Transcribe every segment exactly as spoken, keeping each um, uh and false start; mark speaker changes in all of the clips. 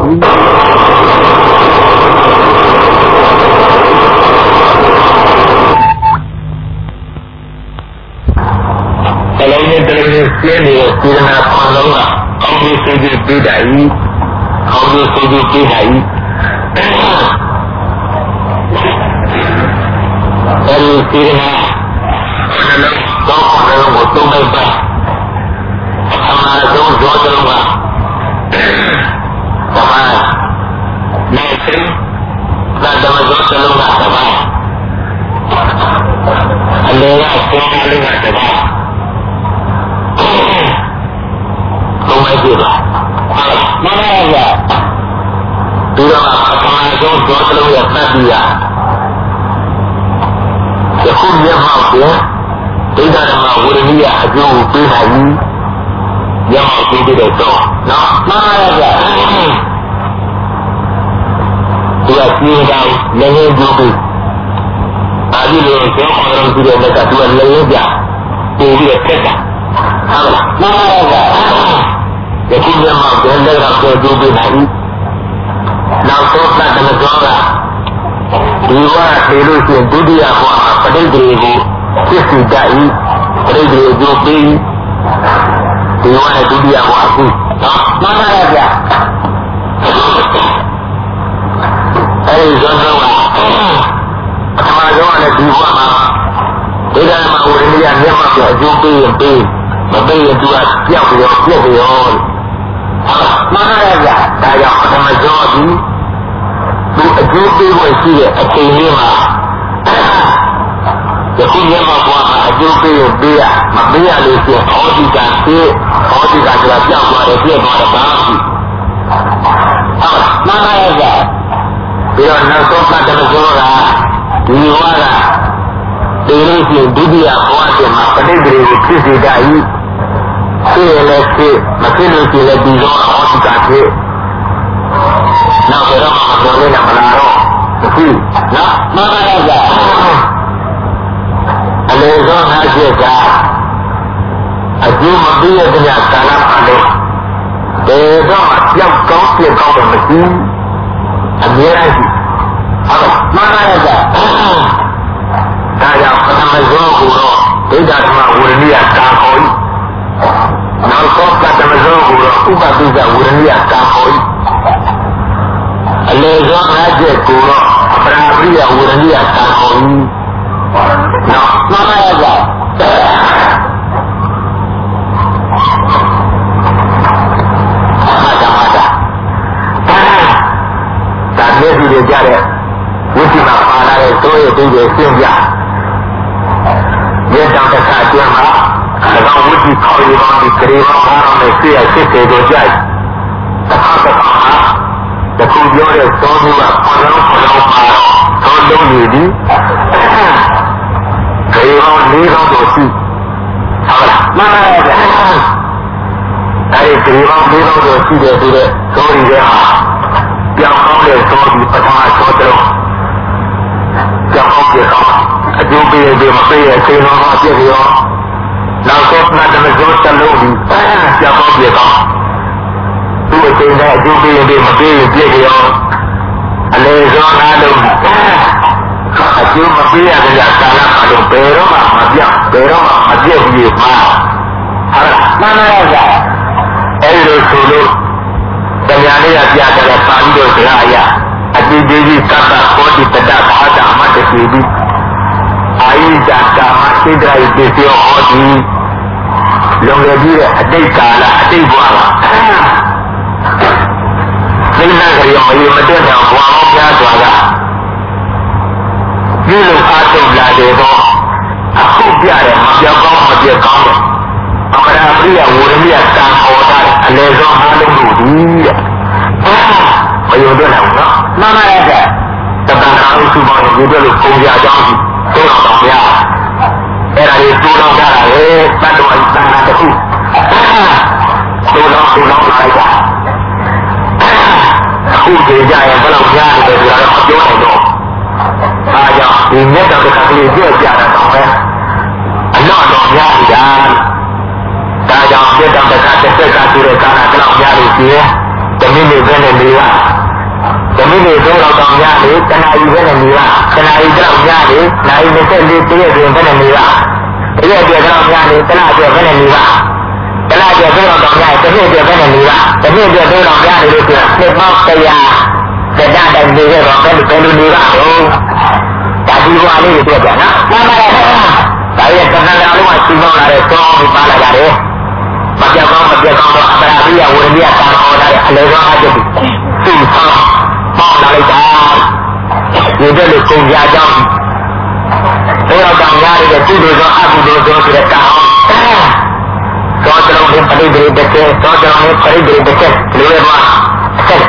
Speaker 1: แต่เราเนี่ยจะเรียนเรียนเนี่ยพิจารณาความรู้อ่ะเขาดูสูจิปีไหนเขาดูสูจิปีไหนแต่พิจารณาแล้วก็คนเราหมดตัวไม่ไปทำอะไรก็โดนตัวมาทำไมไม่ถึงนั่นจะมาโดนตัวมาทำไมอันนี้ว่าตัวมาเรื่องอะไรบ้างตรงไหนดีล่ะไม่ได้เลยดูแล้วทำไมโดนตัวตัวอย่างนั้นดีอ่ะจะคุ้มเยอะมากเลยဒီကရမဝိရိယအကျိုးပေးနိုင်ရမောက်ပြီးတဲ့တော့နော်မှန်ပါရဲ့ဒီကပြင်းတိုင်းလည်းလည်းကြိုးပြီးအဲဒီလိုကျောင်းအောင်လုပ်ပြီးတဲ့လက်ကသူကလည်းလည်းပြပြီးပြီးခက်တာဟုတ်လားမှန်ပါရဲ့ဒီကိစ္စမှာဘယ်လိုလဲပြောကြည့်ပြီးနိုင်နောက်ဆုံးသတ်တယ်ကြောတာဒီကဒီလိုဆိုဒုတိယဘဝပဋိသေကိုဖြစ်စီတတ်၏ပရိသေအကျိုးပေးဒီဝါနဲ့ဒုတိယဘဝအခုနော်မှန်ပါရဲ့ဗျအဲဒီဇောဇောကပထမဆုံးကလည်းဒီဘဝမှာဒီကမှာဝိရိယမျက်မှောက်ပြအကျိုးပေးရင်ပေးမပေးရင်သူကပြောက်ပြီးတော့ပြက်ပြီးတော့မှန်ပါရဲ့ဗျဒါကြောင့်ပထမဆုံးဒီသူအကျိုးပေးဖို့ရှိတဲ့အချိန်လေးမှာယခုမျက်မှောက်ဘဝမှာအကျိုးပေးရင်ပေးရမပေးရလို့ရှိရင်ဩဒီကပေးဩဒီကဆိုတာပြောက်သွားတယ်ပြည့်သွားတယ်ဘာမှမရှိဟုတ်မှန်ပါရဲ့ဗျပြီးတော့နောက်ဆုံးပတ်တယ်ဆိုတော့ဒီဘဝကဒီလိုရှိရင်ဒုတိယဘဝတည်းမှာပဋိသေကိုဖြစ်စေတတ်၏ဖြစ်ရလဲဖြစ်မဖြစ်လို့ရှိရင်လည်းဒီတော့ဩဒီကဖြစ်နောက်ဘယ်တော့မှမပြောလို့လည်းမလာတော့ဘူးနော်မှန်ပါရဲ့ဗျအလေဆုံးငါရှိကအကျိုးမပေးရတဲ့ကာလမှာလို့ဘယ်တော့မှပြောက်ကောင်းပြက်ကောင်းတယ်မရှိအမြဲတမ်းရှိဟုတ်မှန်ပါရဲ့ဗျဒါကြောင့်ပထမဆုံးကိုတော့ဒိဋ္ဌဓမ္မဝိရိယကာခေါ်နောက်ဆုံးပထမဆုံးကိုတော့ဥပပိစ္ဆဝိရိယကာခေါ်အလေဆုံးငါရှိကိုတော့ပရမရိယဝိရိယကာခေါ်နော်မှန်ပါရဲ့ဗျမျက်စိတွေကြတဲ့ဝိသိမှာပါလာတဲ့သိုးရသိတွေရှင်းပြမျက်တောင်တစ်ခါကျင်းမှာ၎င်းဝိသိခေါ်ရပေါင်းဒီကလေးပေါင်းအားလုံးနဲ့ရှေ့ရရှစ်တွေတို့ကြိုက်တစ်ခါတစ်ခါမှာတခုပြောတဲ့သောမှုကခေါ်လုံးခေါ်လုံးပါတော့သောလုံးရည်ဒီကလေးပေါင်းလေးပေါင်းတို့ရှိဟုတ်လားမှန်ပါရဲ့အဲဒီကလေးပေါင်းလေးပေါင်းတို့ရှိတယ်ဆိုတဲ့သောရည်တွေဟာပြောင်းကောင်းတဲ့သောဒီပထမသောတော်ပြောင်းကောင်းပြကောင်းအကျိုးပေးရမပေးရချိန်တော်မှာပြည့်ရောနောက်ဆုံးမှတ်တယ်ဆိုတလုံးဒီပြောင်းကောင်းပြကောင်းသူ့အချိန်နဲ့အကျိုးပေးရမပေးရပြည့်ရောအလေဆုံးအားလုံးအကျိုးမပေးရတဲ့ကာလမှာတော့ဘယ်တော့မှမပြောင်းဘယ်တော့မှမပြည့်ဘူးမှာဟုတ်လားမှန်ပါရဲ့အဲဒီလိုဆိုလို့တရားလေးကပြတယ်ပါဠိတော်စကားအရအတိဒေဝိကတ္တဟောတိတတ္တဘာသာမတ္တိတိအာယိဇာကာမစိတ္တရိတေပြောဟောတိလုံရပြီးတဲ့အတိတ်ကာလအတိတ်ဘဝကသိနာကြရောမယမတဲ့တော့ဘဝဟောပြစွာကဒီလိုအားထုတ်လာတယ်တော့အခုပြတယ်မပြောင်းကောင်းမပြတ်ကောင်းတယ်အမရာပရိယဝရမိယတန်ဟောတာအလေဆုံးအားလုံးတို့ဒီတဲ့မယုံတော့ဘူးနော်မှန်ပါရဲ့တတန်ခါဥစုပေါင်းရေပြလို့ပုံပြအကြောင်းကြီးသုံးတော်တော်များအဲ့ဒါကြီးတိုးတော့ကြတာလေတတ်တော်တန်ခါတစ်ခုတိုးတော့တိုးတော့လိုက်တာအခုကြည့်ကြရင်ဘယ်လောက်ကြားနေတယ်ဆိုတာတော့ပြောနိုင်တော့ဒါကြောင့်ဒီမြတ်တော်တစ်ခါကလေးပြည့်ကြတာတော့ပဲအလော့တော်များနေတာဒါကြောင့်မြတ်တော်တစ်ခါတစ်ဆက်ကဆိုတဲ့ကာလကတော့များလို့ရှိရင်တမိနစ်ပဲနဲ့နေရတွေသုံးတော့တော့များလေတဏှာကြီးပဲနဲ့နေပါတဏှာကြီးတော့များလေနိုင်နေဆက်လေးတရက်ပြင်ပဲနဲ့နေပါတရက်ပြတော့များလေတဏှာပြပဲနဲ့နေပါတဏှာပြသုံးတော့တော့များတစ်နှစ်ပြပဲနဲ့နေပါတစ်နှစ်ပြသုံးတော့များလေလို့ပြောနှစ်ပေါင်းတရားစက်တိုင်းနေရတော့ဘယ်လိုဘယ်လိုနေပါ့ဟုတ်ဒါဒီဘွားလေးတွေပြောကြနော်မှန်ပါတယ်ဒါရဲ့တဏှာလုံးကစီပေါင်းလာတဲ့သောပြီးပါလာကြတယ်မပြတ်ကောင်းမပြတ်ကောင်းတော့အပရာပိယဝိရိယတာဟောတာရဲ့အလေကောင်းအကျိုးသူ့ဆောင်ပေါင်းလာလိုက်တာဒီတဲ့လေကုန်ကြကြောင်းဘယ်တော့ကများရတဲ့ကုသိုလ်သောအကုသိုလ်သောဆိုတဲ့ကာသောတလုံးနဲ့ပရိသေတကေသောတလုံးနဲ့ပရိသေတကေလူတွေမှာဆက်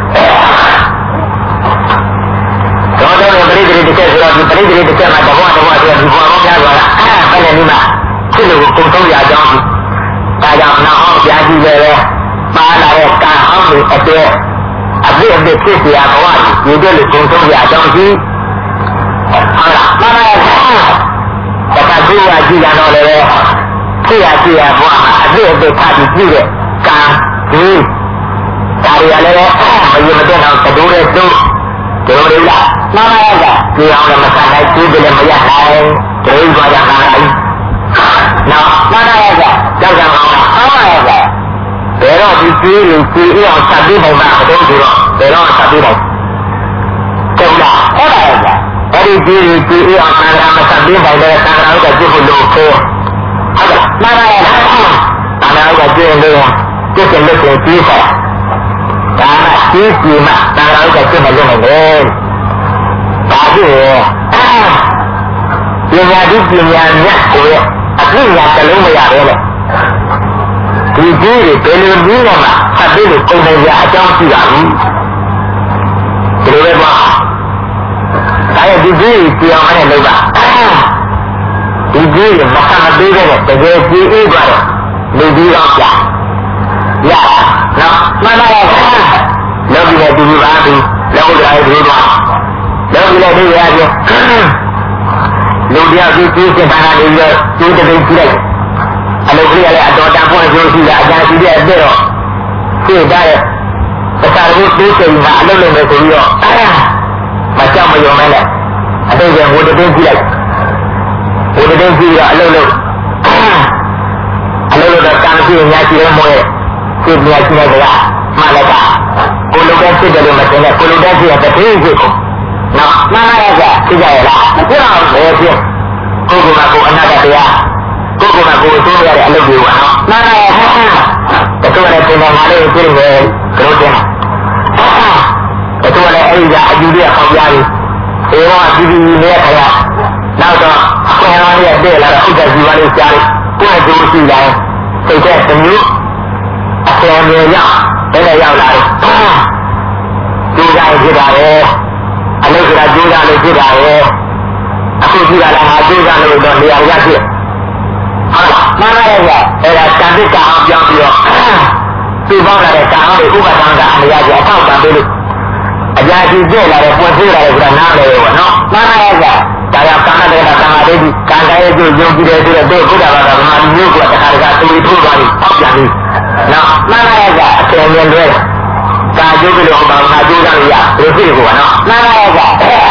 Speaker 1: သောတလုံးနဲ့ပရိသေတကေဆိုတော့ဒီပရိသေတကေမှာတဘောတဘောဆိုဒီဘောကောများစွာလားအဲ့ဒါနဲ့ဒီမှာကုသိုလ်ကိုကုန်ဆုံးရကြောင်းဒါကြောင့်နောက်အောင်ကြားကြည့်တယ်ပါလာတဲ့ကာဟောင်းတွေအတဲ့ အပြည့်အပြည့်ဖြစ်เสียဘဝဒီတဲ့လေကုန်ဆုံးရအကြောင်းရှိဟုတ်လားမှန်ပါရဲ့တခါကြည့်ရကြည့်ရတော့လေဖြစ်ရကြည့်ရဘဝမှာအပြည့်အပြည့်ထားပြီးကြည့်တဲ့ကံဒီဒါရီရလည်းဘယ်လိုမတဲ့တော့တူတဲ့တူတူလေးလားမှန်ပါရဲ့ဒီအောင်လည်းမဆန်နိုင်ဘူးလည်းမရနိုင်ဒိဋ္ဌိကြတာလားနော်မှန်ပါရဲ့ကြောက်ကြအောင်လားမှန်ပါရဲ့ဘယ်တော့ဒီကြီးကိုကြည့်အောင်ဆက်ပြီးနိုင်မှာမဟုတ်ဘူးတော့ဘယ်တော့ဆက်ပြီးနိုင်ကျုံလားဟုတ်ပါရဲ့အဲ့ဒီကြီးကိုကြည့်အောင်သံဃာမဆက်ပြီးနိုင်တဲ့သံဃာဥက္ကကျုပ်လို့ဆိုဟုတ်ကဲ့မှန်ပါရဲ့သံဃာဥက္ကကျုပ်လို့ကျုပ်ကလည်းကိုကြည့်ဆက်ဒါမှကြီးကြီးမှသံဃာဥက္ကကျုပ်မလုပ်နိုင်ဘူးဒါကြည့်ရောပညာဒီပညာမြတ်ကိုအပြည့်အဝတလုံးမရပဲလေဒီကြီးတွေဘယ်လိုနည်းနဲ့မှဆက်ပြီးလို့ပုံနေရအကြောင်းရှိတာဘူးဒီလိုပဲပါဒါရဲ့ဒီကြီးကြီးအောင်နဲ့လုပ်ပါဒီကြီးတွေမဆန်မသေးတဲ့တကယ်ကြီးအေးသွားတော့လူကြီးတော့ကြာရနော်မှန်ပါရဲ့လောကီနဲ့ဒီလိုပါပြီလောကဓာတ်တွေတော့လောကီနဲ့ဒီရပြလူတရားကြီးကြီးစင်တာတွေရောကျိုးတဲ့ကြည့်လိုက်အလုပ်ကြီးလည်းအတော်တန်ဖို့ကြိုးရှိတာအကြံရှိတဲ့အတဲ့တော့သိတာရဲ့တခါတည်းသိချိန်မှာအလုပ်လုပ်နေဆိုပြီးတော့မကြောက်မယုံမဲနဲ့အတိတ်ကဝိတ္တတင်းကြည့်လိုက်ဝိတ္တတင်းကြည့်တော့အလုပ်လုပ်အလုပ်လုပ်တော့ကံရှိညာရှိရဲမို့ရဲ့သိပြရှိတဲ့ကမှလည်းကကိုလိုတဲ့ဖြစ်တယ်လို့မသိနဲ့ကိုလိုတဲ့ဖြစ်တဲ့တတိယဖြစ်ကိုနော်မှန်ပါရဲ့ကသိကြရလားမသိတော့ဘယ်ဖြစ်ကိုယ်ကကိုအနာဂတ်တရားကိုယ်ကကိုယ်သိရတဲ့အလုပ်တွေပါနော်မှန်ပါရဲ့တချို့လည်းပြင်ပေါ်မှာလေးပြည့်တယ်ကြောတင်တချို့လည်းအဲ့ဒီကအယူတွေကပေါက်ကြပြီအေဝါဒီဒီနဲ့ခရနောက်တော့ဆယ်ရောင်းရဲ့တဲ့လာတော့ဥဒ္ဒဇီဝလေးကြားလိုက်ကိုယ်ကိုရှိတိုင်းစိတ်တဲ့မျိုးအဆယ်မျိုးရောက်တဲ့လည်းရောက်လာတယ်ကျိုးကြရဖြစ်တာပဲအလုပ်ကကျိုးကြလို့ဖြစ်တာပဲအခုကြည့်ရတာငါကျိုးကြလို့တော့နေရာရဖြစ်ဟုတ်လားမှန်ပါရဲ့အဲ့ဒါကံတိကံအောင်ပြောင်းပြီးတော့ပြပေါင်းလာတဲ့ကံအောင်ကိုဥပဒံကအမရကြီးအထောက်ပံ့ပေးလို့အကြာကြီးကျလာတဲ့ပွင့်သေးလာတဲ့ဆိုတာနားလေရောနော်မှန်ပါရဲ့ဒါကြောင့်ကာမတေကသမာဓိကကံတိုင်းကျိုးယုံကြည်တယ်ဆိုတော့တို့ဘုရားဘာသာဗမာလူမျိုးကတခါတခါသူ့ထိုးသွားပြီးအောက်ပြန်ပြီးနော်မှန်ပါရဲ့အထင်မြင်တွေကာကျိုးပြီးတော့ဘာမှကျိုးကြလို့ရဘယ်ဖြစ်ကိုနော်မှန်ပါရဲ့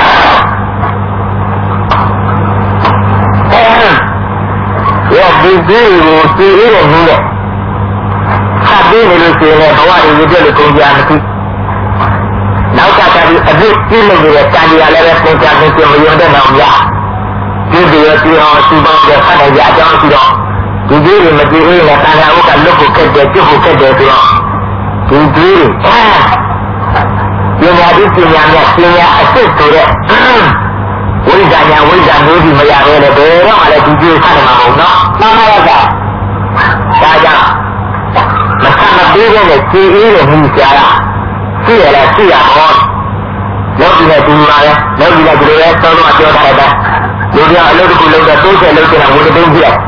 Speaker 1: ရောဒီကြီးကိုစီးရတဲ့နည်းနဲ့ဆက်ပြီးနေလို့ရှိရင်ဘဝတွေရည်ပြည့်လို့ကုန်ကြမရှိနောက်ကတည်းကအပြစ်ကြီးနေတဲ့ကံကြီးရလည်းပဲပုံစံမျိုးမယုံတဲ့နောက်ရဒီဒီရဒီအောင်စီပေါင်းတဲ့ဆက်နေကြအကြောင်းရှိတော့ဒီကြီးတွေမကြည့်ရင်လည်းတန်ခါဥကလွတ်ဖို့ခက်တယ်ကျွတ်ဖို့ခက်တယ်ဆိုတော့ဒီကြီးပညာဒီပညာနဲ့ပညာအစစ်ဆိုတဲ့ဝိဇ္ဇာညာဝိဇ္ဇာမျိုးဒီမရပဲလေဘယ်တော့မှလည်းဒီကြီးဆက်နေမှာမဟုတ်နော်မှန်ပါရဲ့ကဒါကြောင့်မဆန်မသေးတဲ့ကြည်အေးတဲ့မြည်ကြတာရှိရလားရှိရတော့လောကီနဲ့ဒီမှာလဲလောကီကဒီလိုလဲသုံးလို့ပြောတာပဲလူတွေအလုပ်တစ်ခုလုပ်တော့တိုးချက်လုပ်နေတာဝိတ္တသိမ်းပြည့်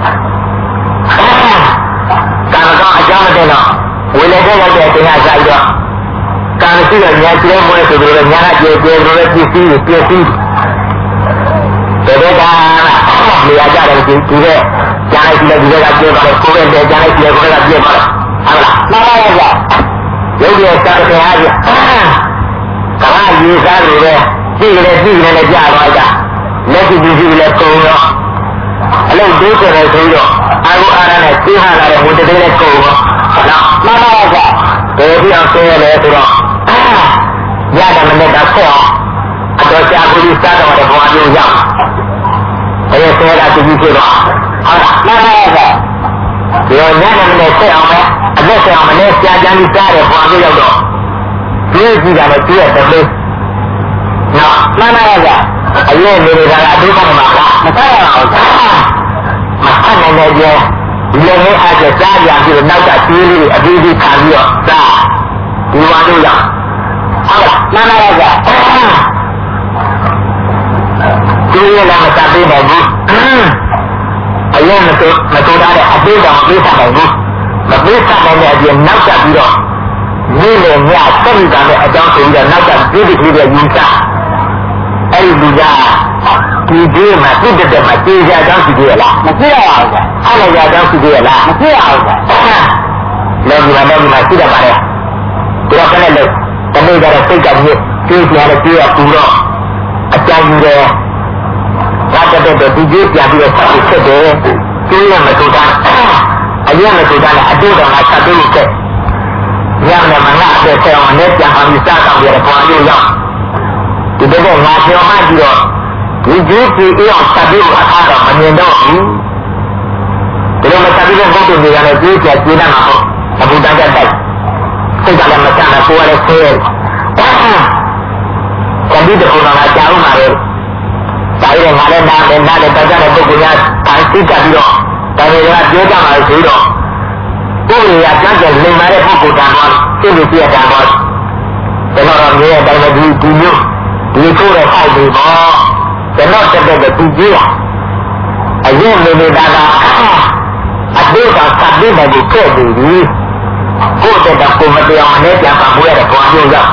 Speaker 1: ကံကောင်းအကြောင်းမတင်တော့ဝိလေတဲ့ရောက်တဲ့အချိန်ကကြာပြီးတော့ကံရှိတဲ့ညာကျဲမွဲဆိုပြီးတော့ညာကကျေကျေလိုလဲပြည့်စည်ပြည့်စည်ဒါကနေရာကြတယ်ဒီဒီကကြားလိုက်ကြည့်လိုက်ဒီကပြေးပါတော့ကိုယ်ပဲကြားလိုက်ကြည့်ကိုယ်ကပြေးပါတော့ဟုတ်လားမှန်ပါရဲ့ရုပ်ရည်စားတဲ့အားကြီးကဘာရေစားလို့ပဲကြည့်လေကြည့်နေလည်းကြာသွားကြလက်ကြည့်ကြည့်လည်းကုန်တော့အလုံးဒိုးတယ်ဆိုတော့အာဟုအာရနဲ့သိဟလာတဲ့ဝတ္တလေးလည်းကုန်တော့နော်မှန်ပါပါဘယ်ပြောင်းဆဲလဲဆိုတော့ရတယ်မနဲ့တော့ဆက်အောင်အတော်ကြာကူကြီးစားတော့တဲ့ဘဝမျိုးရောက်ဘယ်ဆဲတာသူကြီးဖြစ်တော့ဟုတ်လားမှန်ပါပါဒီတော့ညနေနဲ့ဆက်အောင်ပဲအသက်ဆက်အောင်မနဲ့ကြာကြာကြီးစားတဲ့ဘဝမျိုးရောက်တော့ဒီကြည့်တာလည်းကြည့်ရတယ်လေနော်မှန်ပါပါအရင်နေနေတာကအဒုက္ခမှာလားမဆက်ရအောင်မဆက်နိုင်တဲ့ကျဒီလိုမျိုးအားဖြင့်စားကြပြီးတော့နောက်ကကျင်းလေးအပြီးပြီးခံပြီးတော့စားဒီဝါတို့ရောက်ဟုတ်လားမှန်ပါပါဒီလိုလည်းမစားသေးပါဘူးအရင်မတူမတူတဲ့အသေးတောင်ပြေးစားနိုင်ဘူးမပြေးစားနိုင်တဲ့အပြင်နောက်ကပြီးတော့ဒီလိုညဆက်ပြီးတာနဲ့အကြောင်းဆိုပြီးတော့နောက်ကပြေးပြီးပြီးတော့ယူစားအဲ့ဒီလူကဒီဒီမှာတိတက်တက်မှာကျေးကြအကြောင်းရှိသေးရလားမသိရပါဘူးအဲ့လိုကြအကြောင်းရှိသေးရလားမသိရဘူးလောကီမှာလောကီမှာရှိတတ်ပါတယ်ဒီတော့ခနဲ့လို့တနေ့ကျတော့စိတ်ကမြစ်ကျေးကြရတယ်ကျေးရပူတော့အကြောင်းကြီးတယ်ဘာတက်တက်ဒီကျေးပြန်ပြီးတော့ဆက်ပြီးဖြစ်တယ်ကျေးရမတူတာအရင်မတူတာလည်းအတူတော်မှာဆက်ပြီးဖြစ်ညနေမှာငါအသက်ဆက်အောင်နဲ့ပြန်ပါပြီးစားတော့ရတဲ့ဘဝမျိုးရောက်ဒီတော့ငါပြောမှကြည့်တော့ဒီကြီးကြီးအောင်ဆက်ပြီးအခါတော့မမြင်တော့ဘူးဒီလိုမဆက်ပြီးတော့ဘုရားနေရာနဲ့ကြီးကြကျေးနေမှာပေါ့အဘူတန်ကြတိုက်စိတ်ကလည်းမချမ်းသာကိုယ်လည်းဆဲရဲကံဒီတော့ငါကြောက်မှာလေဒါရီငါလည်းနားလည်းနားလည်းတောက်ကြတဲ့ပုဂ္ဂိုလ်များဒါသိတတ်ပြီးတော့ဒါတွေကပြောကြမှာဆိုတော့ကိုယ်ရကြကြလိမ္မာတဲ့ပုဂ္ဂိုလ်တန်တော့သိလို့ပြရတာပေါ့ကျွန်တော်တို့ရဲ့တိုင်းမှာဒီဒီမျိုးဒီကိုယ်ရဲ့ဖိုက်ပြီးပေါ့ကျွန်တော်တက်တဲ့သူကြီးကအရင်နေနေတာကအတိတ်ကစပ်ပြီးမှဒီခဲ့ပြီးကိုယ်တက်တဲ့ကိုယ်မတရားနဲ့ပြန်ပါဖို့ရတဲ့ဘဝမျိုးရောက်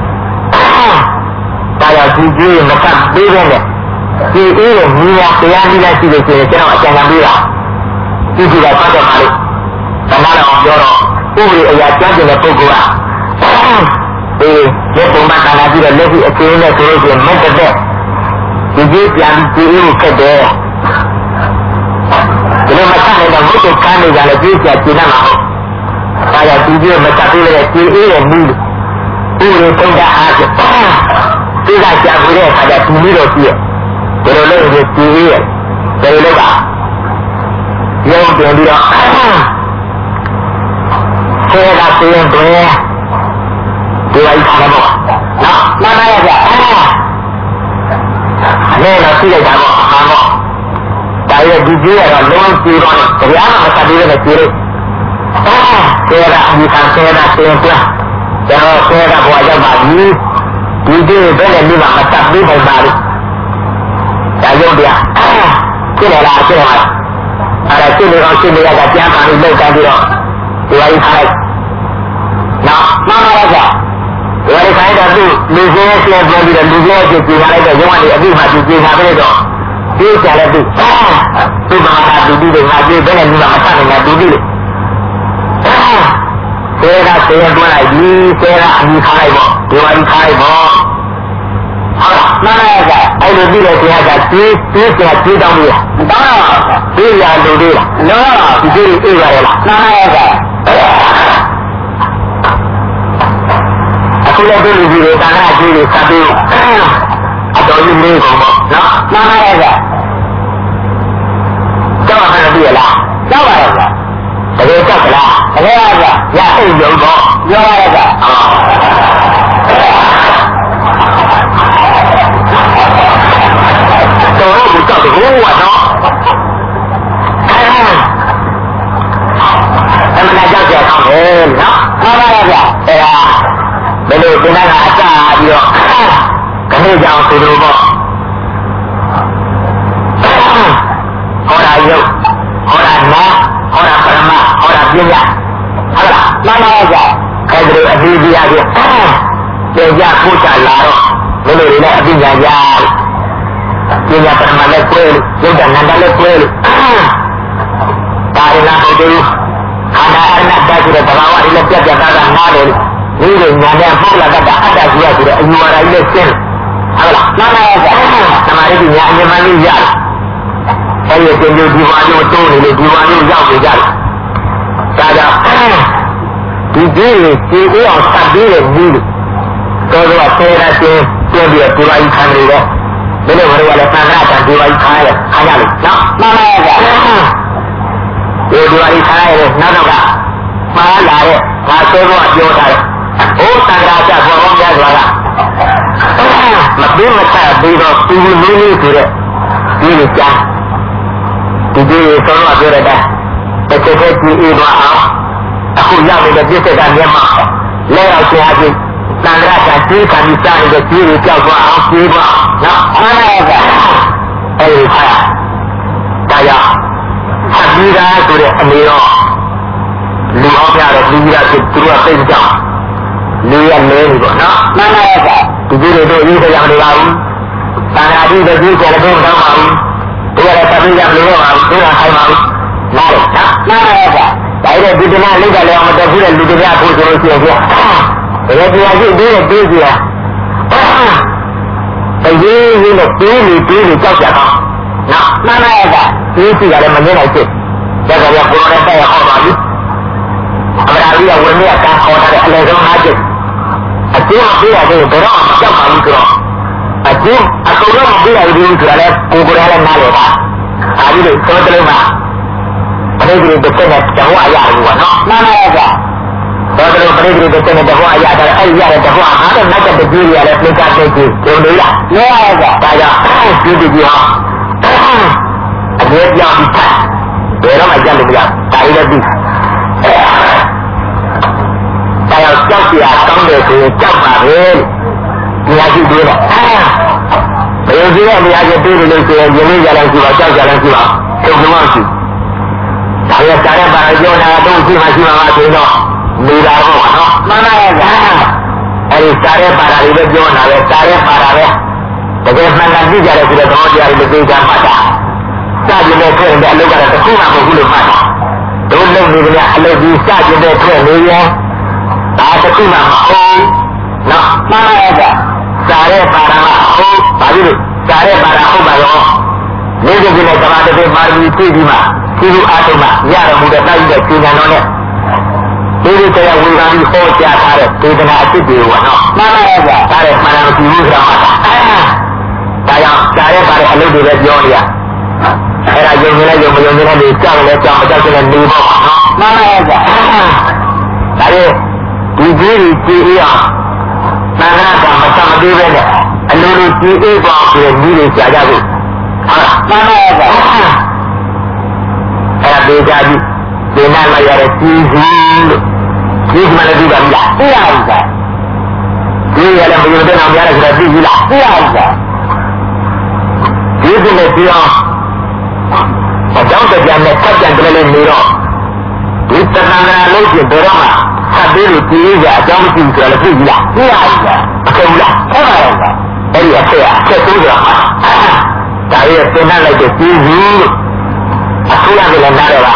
Speaker 1: ဒါကြောင့်သူကြီးမစပ်ပြီးပဲနဲ့ဒီအေးရဲ့ညီမတရားကြီးလည်းရှိလို့ရှိရင်ကျွန်တော်အကြံဉာဏ်ပေးတာဒီကြီးကပတ်သက်ပါလို့သမားတော်ပြောတော့ဥပဒေအရာကျမ်းကျင်တဲ့ပုဂ္ဂိုလ်ကအေးလက်ပုံမှန်ခန္ဓာပြီးတော့လက်ရှိအခြေအနေနဲ့ဆိုလို့ရှိရင်မတ်တဲ့ဒီကြီးပြန်ပြီးဒီလိုခက်တယ်ဒီလိုမဆက်နိုင်တော့ဘုရားကမ်းနေကြလဲကြီးပြကျင်နေမှာဟုတ်ဒါကြောင့်ဒီကြီးမဆက်ပြီးလည်းဒီအေးရဲ့မူဥပဒေသုံးတာအားဖြင့်ဒီကကြာပြီးတဲ့အခါကျဒီလိုတော့ကြည့်ဘယ်လိုလဲဒီဒီရဲ့ဘယ်လိုလဲကရုံးတင်ပြီးတော့ဆဲကဆင်းရင်တွင်ဒီဝိုင်းခါတော့နော်နားမရကြအဲတော့သိလိုက်တာပေါ့ဟာပေါ့ဒါရဲ့ဒီကြီးကတော့လုံးကြည့်တော့တရားမှမဆက်ပြီးလည်းကြည့်လို့အဲဆဲကအမိခံဆဲတာဆင်းပြကျွန်တော်ဆဲကဘွားရောက်ပါပြီဒီကြီးဘယ်နဲ့ဒီမှာမဆက်ပြီးပိုင်ပါလို့ဒါရုပ်တရားဖြစ်လာလားဖြစ်လာလားအဲ့ဒါဖြစ်နေတော့ဖြစ်နေရတာပြန်ပါပြီးလောက်တိုင်းပြီးတော့ဒီဝိုင်းခါလိုက်နော်မှန်ပါလားကွာဒီဝိုင်းခိုင်းတော့သူလူစင်းဆင်းပြောပြီးတော့လူစင်းကိုပြင်လာလိုက်တော့ရုံးကနေအပြီးမှသူပြင်လာပြလိုက်တော့ဒီကြလည်းသူသူဘာသာသူပြီးတော့ငါပြေးဘယ်နဲ့ဒီမှာမဆက်နေတာသူပြီးလို့ဆဲကဆဲတွန်းလိုက်ပြီဆဲကအမိခါလိုက်ပေါ့ဒီဝိုင်းခါလိုက်ပေါ့ဟုတ်လားမှန်ပါရဲ့အဲ့လိုပြီးတော့တရားကပြေးပြေးကြပြေးတောင်းလို့မတောင်းတော့ပြေးရလို့သေးလားလောဒီပြေးအေးပါရဲ့လားမှန်ပါရဲ့အခုလည်းဒီလူကြီးတွေကနာကြီးတွေဆက်ပြီးအတော်ကြီးလေးကုန်ပေါ့နော်မှန်ပါရဲ့ကြောက်ရပြီလားကြောက်ပါရဲ့တကယ်ကြောက်ကလားတကယ်ကရအိတ်ရုံတော့ပြောရရဲ့တော့ဘုကြောက်တယ်ဘုရားတော့အဲ့မနာကြောက်ကြအောင်လေနော်မှန်ပါရဲ့ဗျအဲ့ဒါဘယ်လိုဒီနေ့ကအကြပြီးတော့ခဏကြောင်ဆိုလို့ပေါ့ဟောတာယုတ်ဟောတာနာဟောတာပရမဟောတာပညာဟုတ်လားမှန်ပါရဲ့ဗျအဲ့ဒါအပြီးပြရပြီပြေကြပို့ချလာတော့ဘယ်လိုလဲအပြီးညာကြပညာပထမလည်းကျဲလို့ယုတ်တနန္တလည်းကျဲလို့ဒါရဏဘုဒ္ဓခန္ဓာအနတ္တဆိုတဲ့သဘာဝတွေလည်းပြတ်ပြတ်သားသားနားတယ်လို့ဒီလိုညာတဲ့ပုဂ္ဂလကအတ္တရှိရဆိုတဲ့အယူဝါဒကြီးနဲ့ရှင်းဟုတ်လားမှန်ပါရဲ့သမာဓိညာအမြဲတမ်းလေးရတယ်အဲဒီတင်ကြဒီဘာမျိုးတိုးနေလို့ဒီဘာမျိုးရောက်နေကြတယ်ဒါကြောင့်ဒီဒီဒီအေးအောင်ဆက်ပြီးတဲ့ဒီတော်တော်ဆယ်ရချင်းပြည့်ပြီးဒီဘာကြီးခံနေတော့ဘယ်လိုမလို့လဲသံဃာတန်ဒီဘာကြီးခါရခါရလို့နော်မှန်ပါရဲ့ဒီဒီဘာကြီးခါရလို့နောက်တော့ကမှားလာတဲ့ဒါဆိုတော့ပြောတာလေဟိုသံဃာကျဘောကောင်းကြစွာကမပြီးမချပြီးတော့သူလူလေးလေးဆိုတဲ့ဒီလိုကြားဒီဒီဆိုတော့ပြောရတဲ့တစ်ချက်တည်းကြည့်အေးသွားအောင်အခုရောက်နေတဲ့ပြည့်စက်ကမျက်မှောက်လဲအောင်ဆရာကြီးသံဃာကကျေးခံပြီးစားနေတဲ့ကျေးတွေကြောက်သွားအောင်ကျေးသွားနော်အားရကအဲဒီခါဒါကြောင့်ဆက်ပြီးသားဆိုတဲ့အနေတော့လူဟောပြတဲ့လူကြီးကသူတို့ကသိကြအောင်လူရလဲနေပေါ့နော်မှန်ပါရဲ့ဒီကြီးတွေတို့ရေးကြရမလို့ပါဘူးသံဃာကြီးတွေကြီးကြတယ်တော့မတော့ပါဘူးဒီရတဲ့ပြည်ရမလို့ပါဘူးဒီကဆိုင်ပါဘူးနားလေနော်မှန်ပါရဲ့ဒါရတဲ့ဒီတနာလိတ်ကလည်းမတက်ဘူးတဲ့လူတွေများဖို့ဆိုလို့ရှိရင်ပြဒါကြည့်ရကြည့်ပြီးတော့ပြီးကြည့်ရအရေးကြီးလို့ပြီးပြီးပြီးပြီးကြောက်ကြတော့နော်မှန်ပါရဲ့ဒီကြည့်ရတယ်မငင်းနိုင်ဖြစ်ဒါကြရဘုရားတဲ့ဟောပါဘူးအမရာကြီးကဝင်မြတ်ကခေါ်တဲ့အလေဆုံးအားဖြင့်အကျိုးမပေးရသေးဘူးဘယ်တော့မှကြောက်ပါဘူးဆိုတော့အကျိုးအကုန်လုံးမပေးရဘူးဆိုတာလည်းကိုယ်ကိုယ်လည်းနားလည်ပါဒါကြီးလို့သောတလုံးမှာပရိသေတစ်ချက်နဲ့တဟောအရာဘူးကနော်မှန်ပါရဲ့သောတလုံးပရိသေတစ်ချက်နဲ့တဟောအရာတယ်အဲ့ဒီရတဲ့တဟောအားနဲ့နောက်တဲ့တကြီးရလည်းပြိဿတဲ့ကြီးကျုံလို့လားမရရဲ့ဒါကြောင့်ဒီတကြီးဟာအမြဲပြောင်းပြီးဘယ်တော့မှကြက်လို့မရဒါကြီးလည်းပြီးဒါရောက်ကြောက်ရကောင်းတယ်ဆိုရင်ကြောက်ပါပဲဒီဟာရှိသေးတယ်ဘယ်လိုရှိလဲဒီဟာရှိသေးတယ်လို့ဆိုရင်ရင်းနှီးကြလိုက်ရှိပါကြောက်ကြလိုက်ရှိပါတုံ့ပြန်ရှိဒါရစားရပါကြောနာတော့ရှိမှရှိမှာပါဆိုတော့နေတာတော့နော်မှန်ပါရဲ့ဗျာအဲဒီစားရပါတာတွေလည်းပြောနေတာပဲစားရပါတာပဲတကယ်မှန်ကန်ကြည့်ကြတယ်ဆိုတော့တော့တရားတွေသိကြမှတ်တာစားကြည့်တဲ့ထွက်တဲ့အလုပ်ကတော့တစ်ခုမှမဟုတ်ဘူးလို့မှတ်တာတို့လုံနေကြအလုပ်ကြီးစားကြည့်တဲ့ထွက်နေရင်ဒါတခုမှမဟုတ်နော်မှန်ပါရဲ့ဗျာစားရပါတာဟုတ်ဘာဖြစ်လို့စားရပါတာဟုတ်ပါတော့နေကြတဲ့ကမ္ဘာတည်းပါရမီပြည့်ပြီးမှဒီလိုအားထုတ်မှရတော်မူတဲ့တိုက်တဲ့ကျင့်ကြံတော်နဲ့ဒီလိုတရားဝေဘာပြီးဟောကြားထားတဲ့ဒေသနာအစ်စ်တွေကနော်မှန်ပါရဲ့ဗျာဒါလည်းမှန်တယ်မကြည့်ဘူးဆိုတာမှတ်တာဒါကြောင့်စားရပါတဲ့အလုပ်တွေလည်းပြောနေရအဲ့ဒါယုံကြည်လဲယုံမယုံကြည်လဲကြောက်လဲကြောက်မကြောက်လဲနေပေါ့နော်မှန်ပါရဲ့ဗျာဒါလည်းဒီကြီးကြီးကြည်အောင်သံဃာကမသမသေးပဲနဲ့အလိုလိုကြည်အေးပေါင်းပြီးကြီးတွေကြာကြဖို့ဟုတ်လားမှန်ပါရဲ့ဗျာအဲ့ဒါဒေသကြီးဒီနာမရတဲ့ကြီးကြီးလို့ကြီးမှလည်းပြီးပါပြီလားသိရပြီဗျာဒီရလည်းမယုံတဲ့အောင်များတယ်ဆိုတော့သိပြီလားသိရပြီဗျာဒီဒီနဲ့ပြီးအောင်အကြောင်းတရားနဲ့ထပ်ပြန်ကြလဲနေတော့ဒီတဏှာလုံးကျဘယ်တော့မှဆက်ပြီးလို့ကြည့်ရအကြောင်းမရှိဘူးဆိုတော့သိပြီလားသိရပြီဗျာအခုလားဟုတ်ပါရဲ့ဗျာအဲ့ဒီအချက်အချက်သုံးဆိုတာဒါရဲ့သင်္ဍလိုက်တဲ့ကြီးကြီးလို့အခုရတယ်လည်းနားတော့ပါ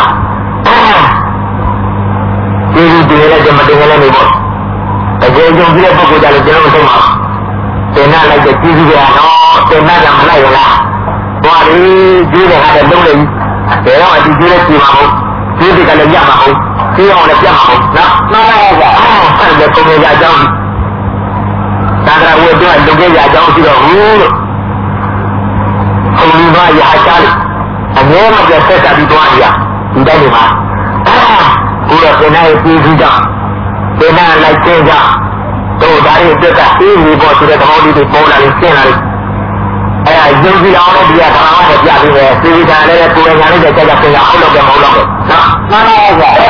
Speaker 1: ဒီဒီဒီလည်းကြမတင်လည်းနေပေါ့တကယ်ကြုံကြည့်တဲ့ပုဂ္ဂိုလ်ကြလည်းကျွန်တော်မသိပါဘူးသင်္ဍလိုက်တဲ့ကြီးကြီးကနော်သင်္ဍကမလိုက်ရလားဟောဒီကြီးတဲ့ဟာလည်းလုံးလိုက်ဘယ်တော့အဒီကြီးလည်းကြည့်မှာမဟုတ်ကြီးတွေကလည်းရမှာမဟုတ်ကြီးအောင်လည်းပြတ်မှာမဟုတ်နော်မှန်ပါရဲ့ဗျာအဲ့ဒါကိုယ်ရအကြောင်းသံဃာဝတ်တော့လူကြီးရအကြောင်းရှိတော့ဘူးလို့ဘုရားရအကြောင်းအမြဲမပြတ်ဆက်တာပြီးသွားကြဒီတိုင်းဒီမှာကိုယ်တော့သင်္ဍရဲ့ပြည်စည်းကြောင့်သင်္ဍလိုက်ခြင်းကြောင့်တို့ဒါတွေအတွက်ကအေးပြီးပေါ်ဆိုတဲ့သဘောလေးတွေပေါ်လာလို့ရှင်းလာလို့အဲယုံကြည်အောင်လည်းဒီကဘာမှမပြပြီးပဲသေချာလည်းကိုယ်ရညာလေးတဲ့ကြာကြာပြင်အောင်လုပ်တယ်မဟုတ်တော့ဘူးနော်မှန်ပါရဲ့ဗျာဒီ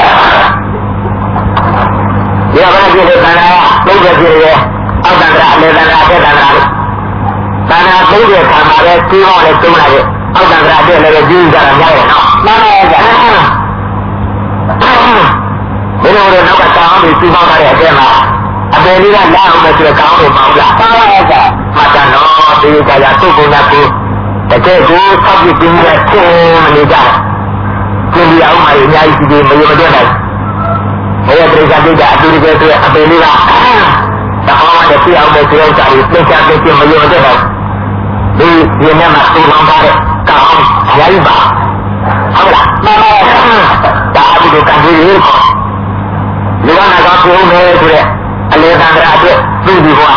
Speaker 1: ကဘာဖြစ်လဲသံဃာသုံးပဲဖြစ်ရဲအောက်တန္တရာအလေတန္တရာအထက်တန္တရာလို့သံဃာသုံးပဲခံပါလေပြီးတော့လည်းသုံးလိုက်ရဲ့အောက်တန္တရာတဲ့လည်းကြည့်ကြတာများရဲ့နော်မှန်ပါရဲ့ဗျာဘယ်လိုလဲနောက်ကတောင်းပြီးပြီးပေါင်းထားတဲ့အထဲမှာအပေလေးကလာအောင်လို့ဆိုတော့ကောင်းလို့မဟုတ်လားမှန်ပါရဲ့ဗျာမှတ်တယ်နော်ဒီကရာသုတ်ကုန်တာကိုတကယ်ကိုဆောက်ပြီးပြင်းတဲ့ချင်းမနေကြဘူးကျင်းပြအောင်မအများကြီးဒီမယုံမတွက်နိုင်ဘယ်ပြိဿတိကအတူတူပဲဆိုအပေလေးကတဟောင်းနဲ့ပြအောင်တဲ့ကြောက်ကြပြီးသိချသိချမလို့တဲ့တော့ဒီဒီနေ့မှာသူ့လောင်းထားတဲ့ကောင်းရိုက်ပါဟုတ်လားမှန်ပါဒါအတူတူကန်ကြီးရေခေါ်လူကနာကပြုံးနေဆိုတဲ့အလေသံဃာအတွက်သူ့ဒီဘဝ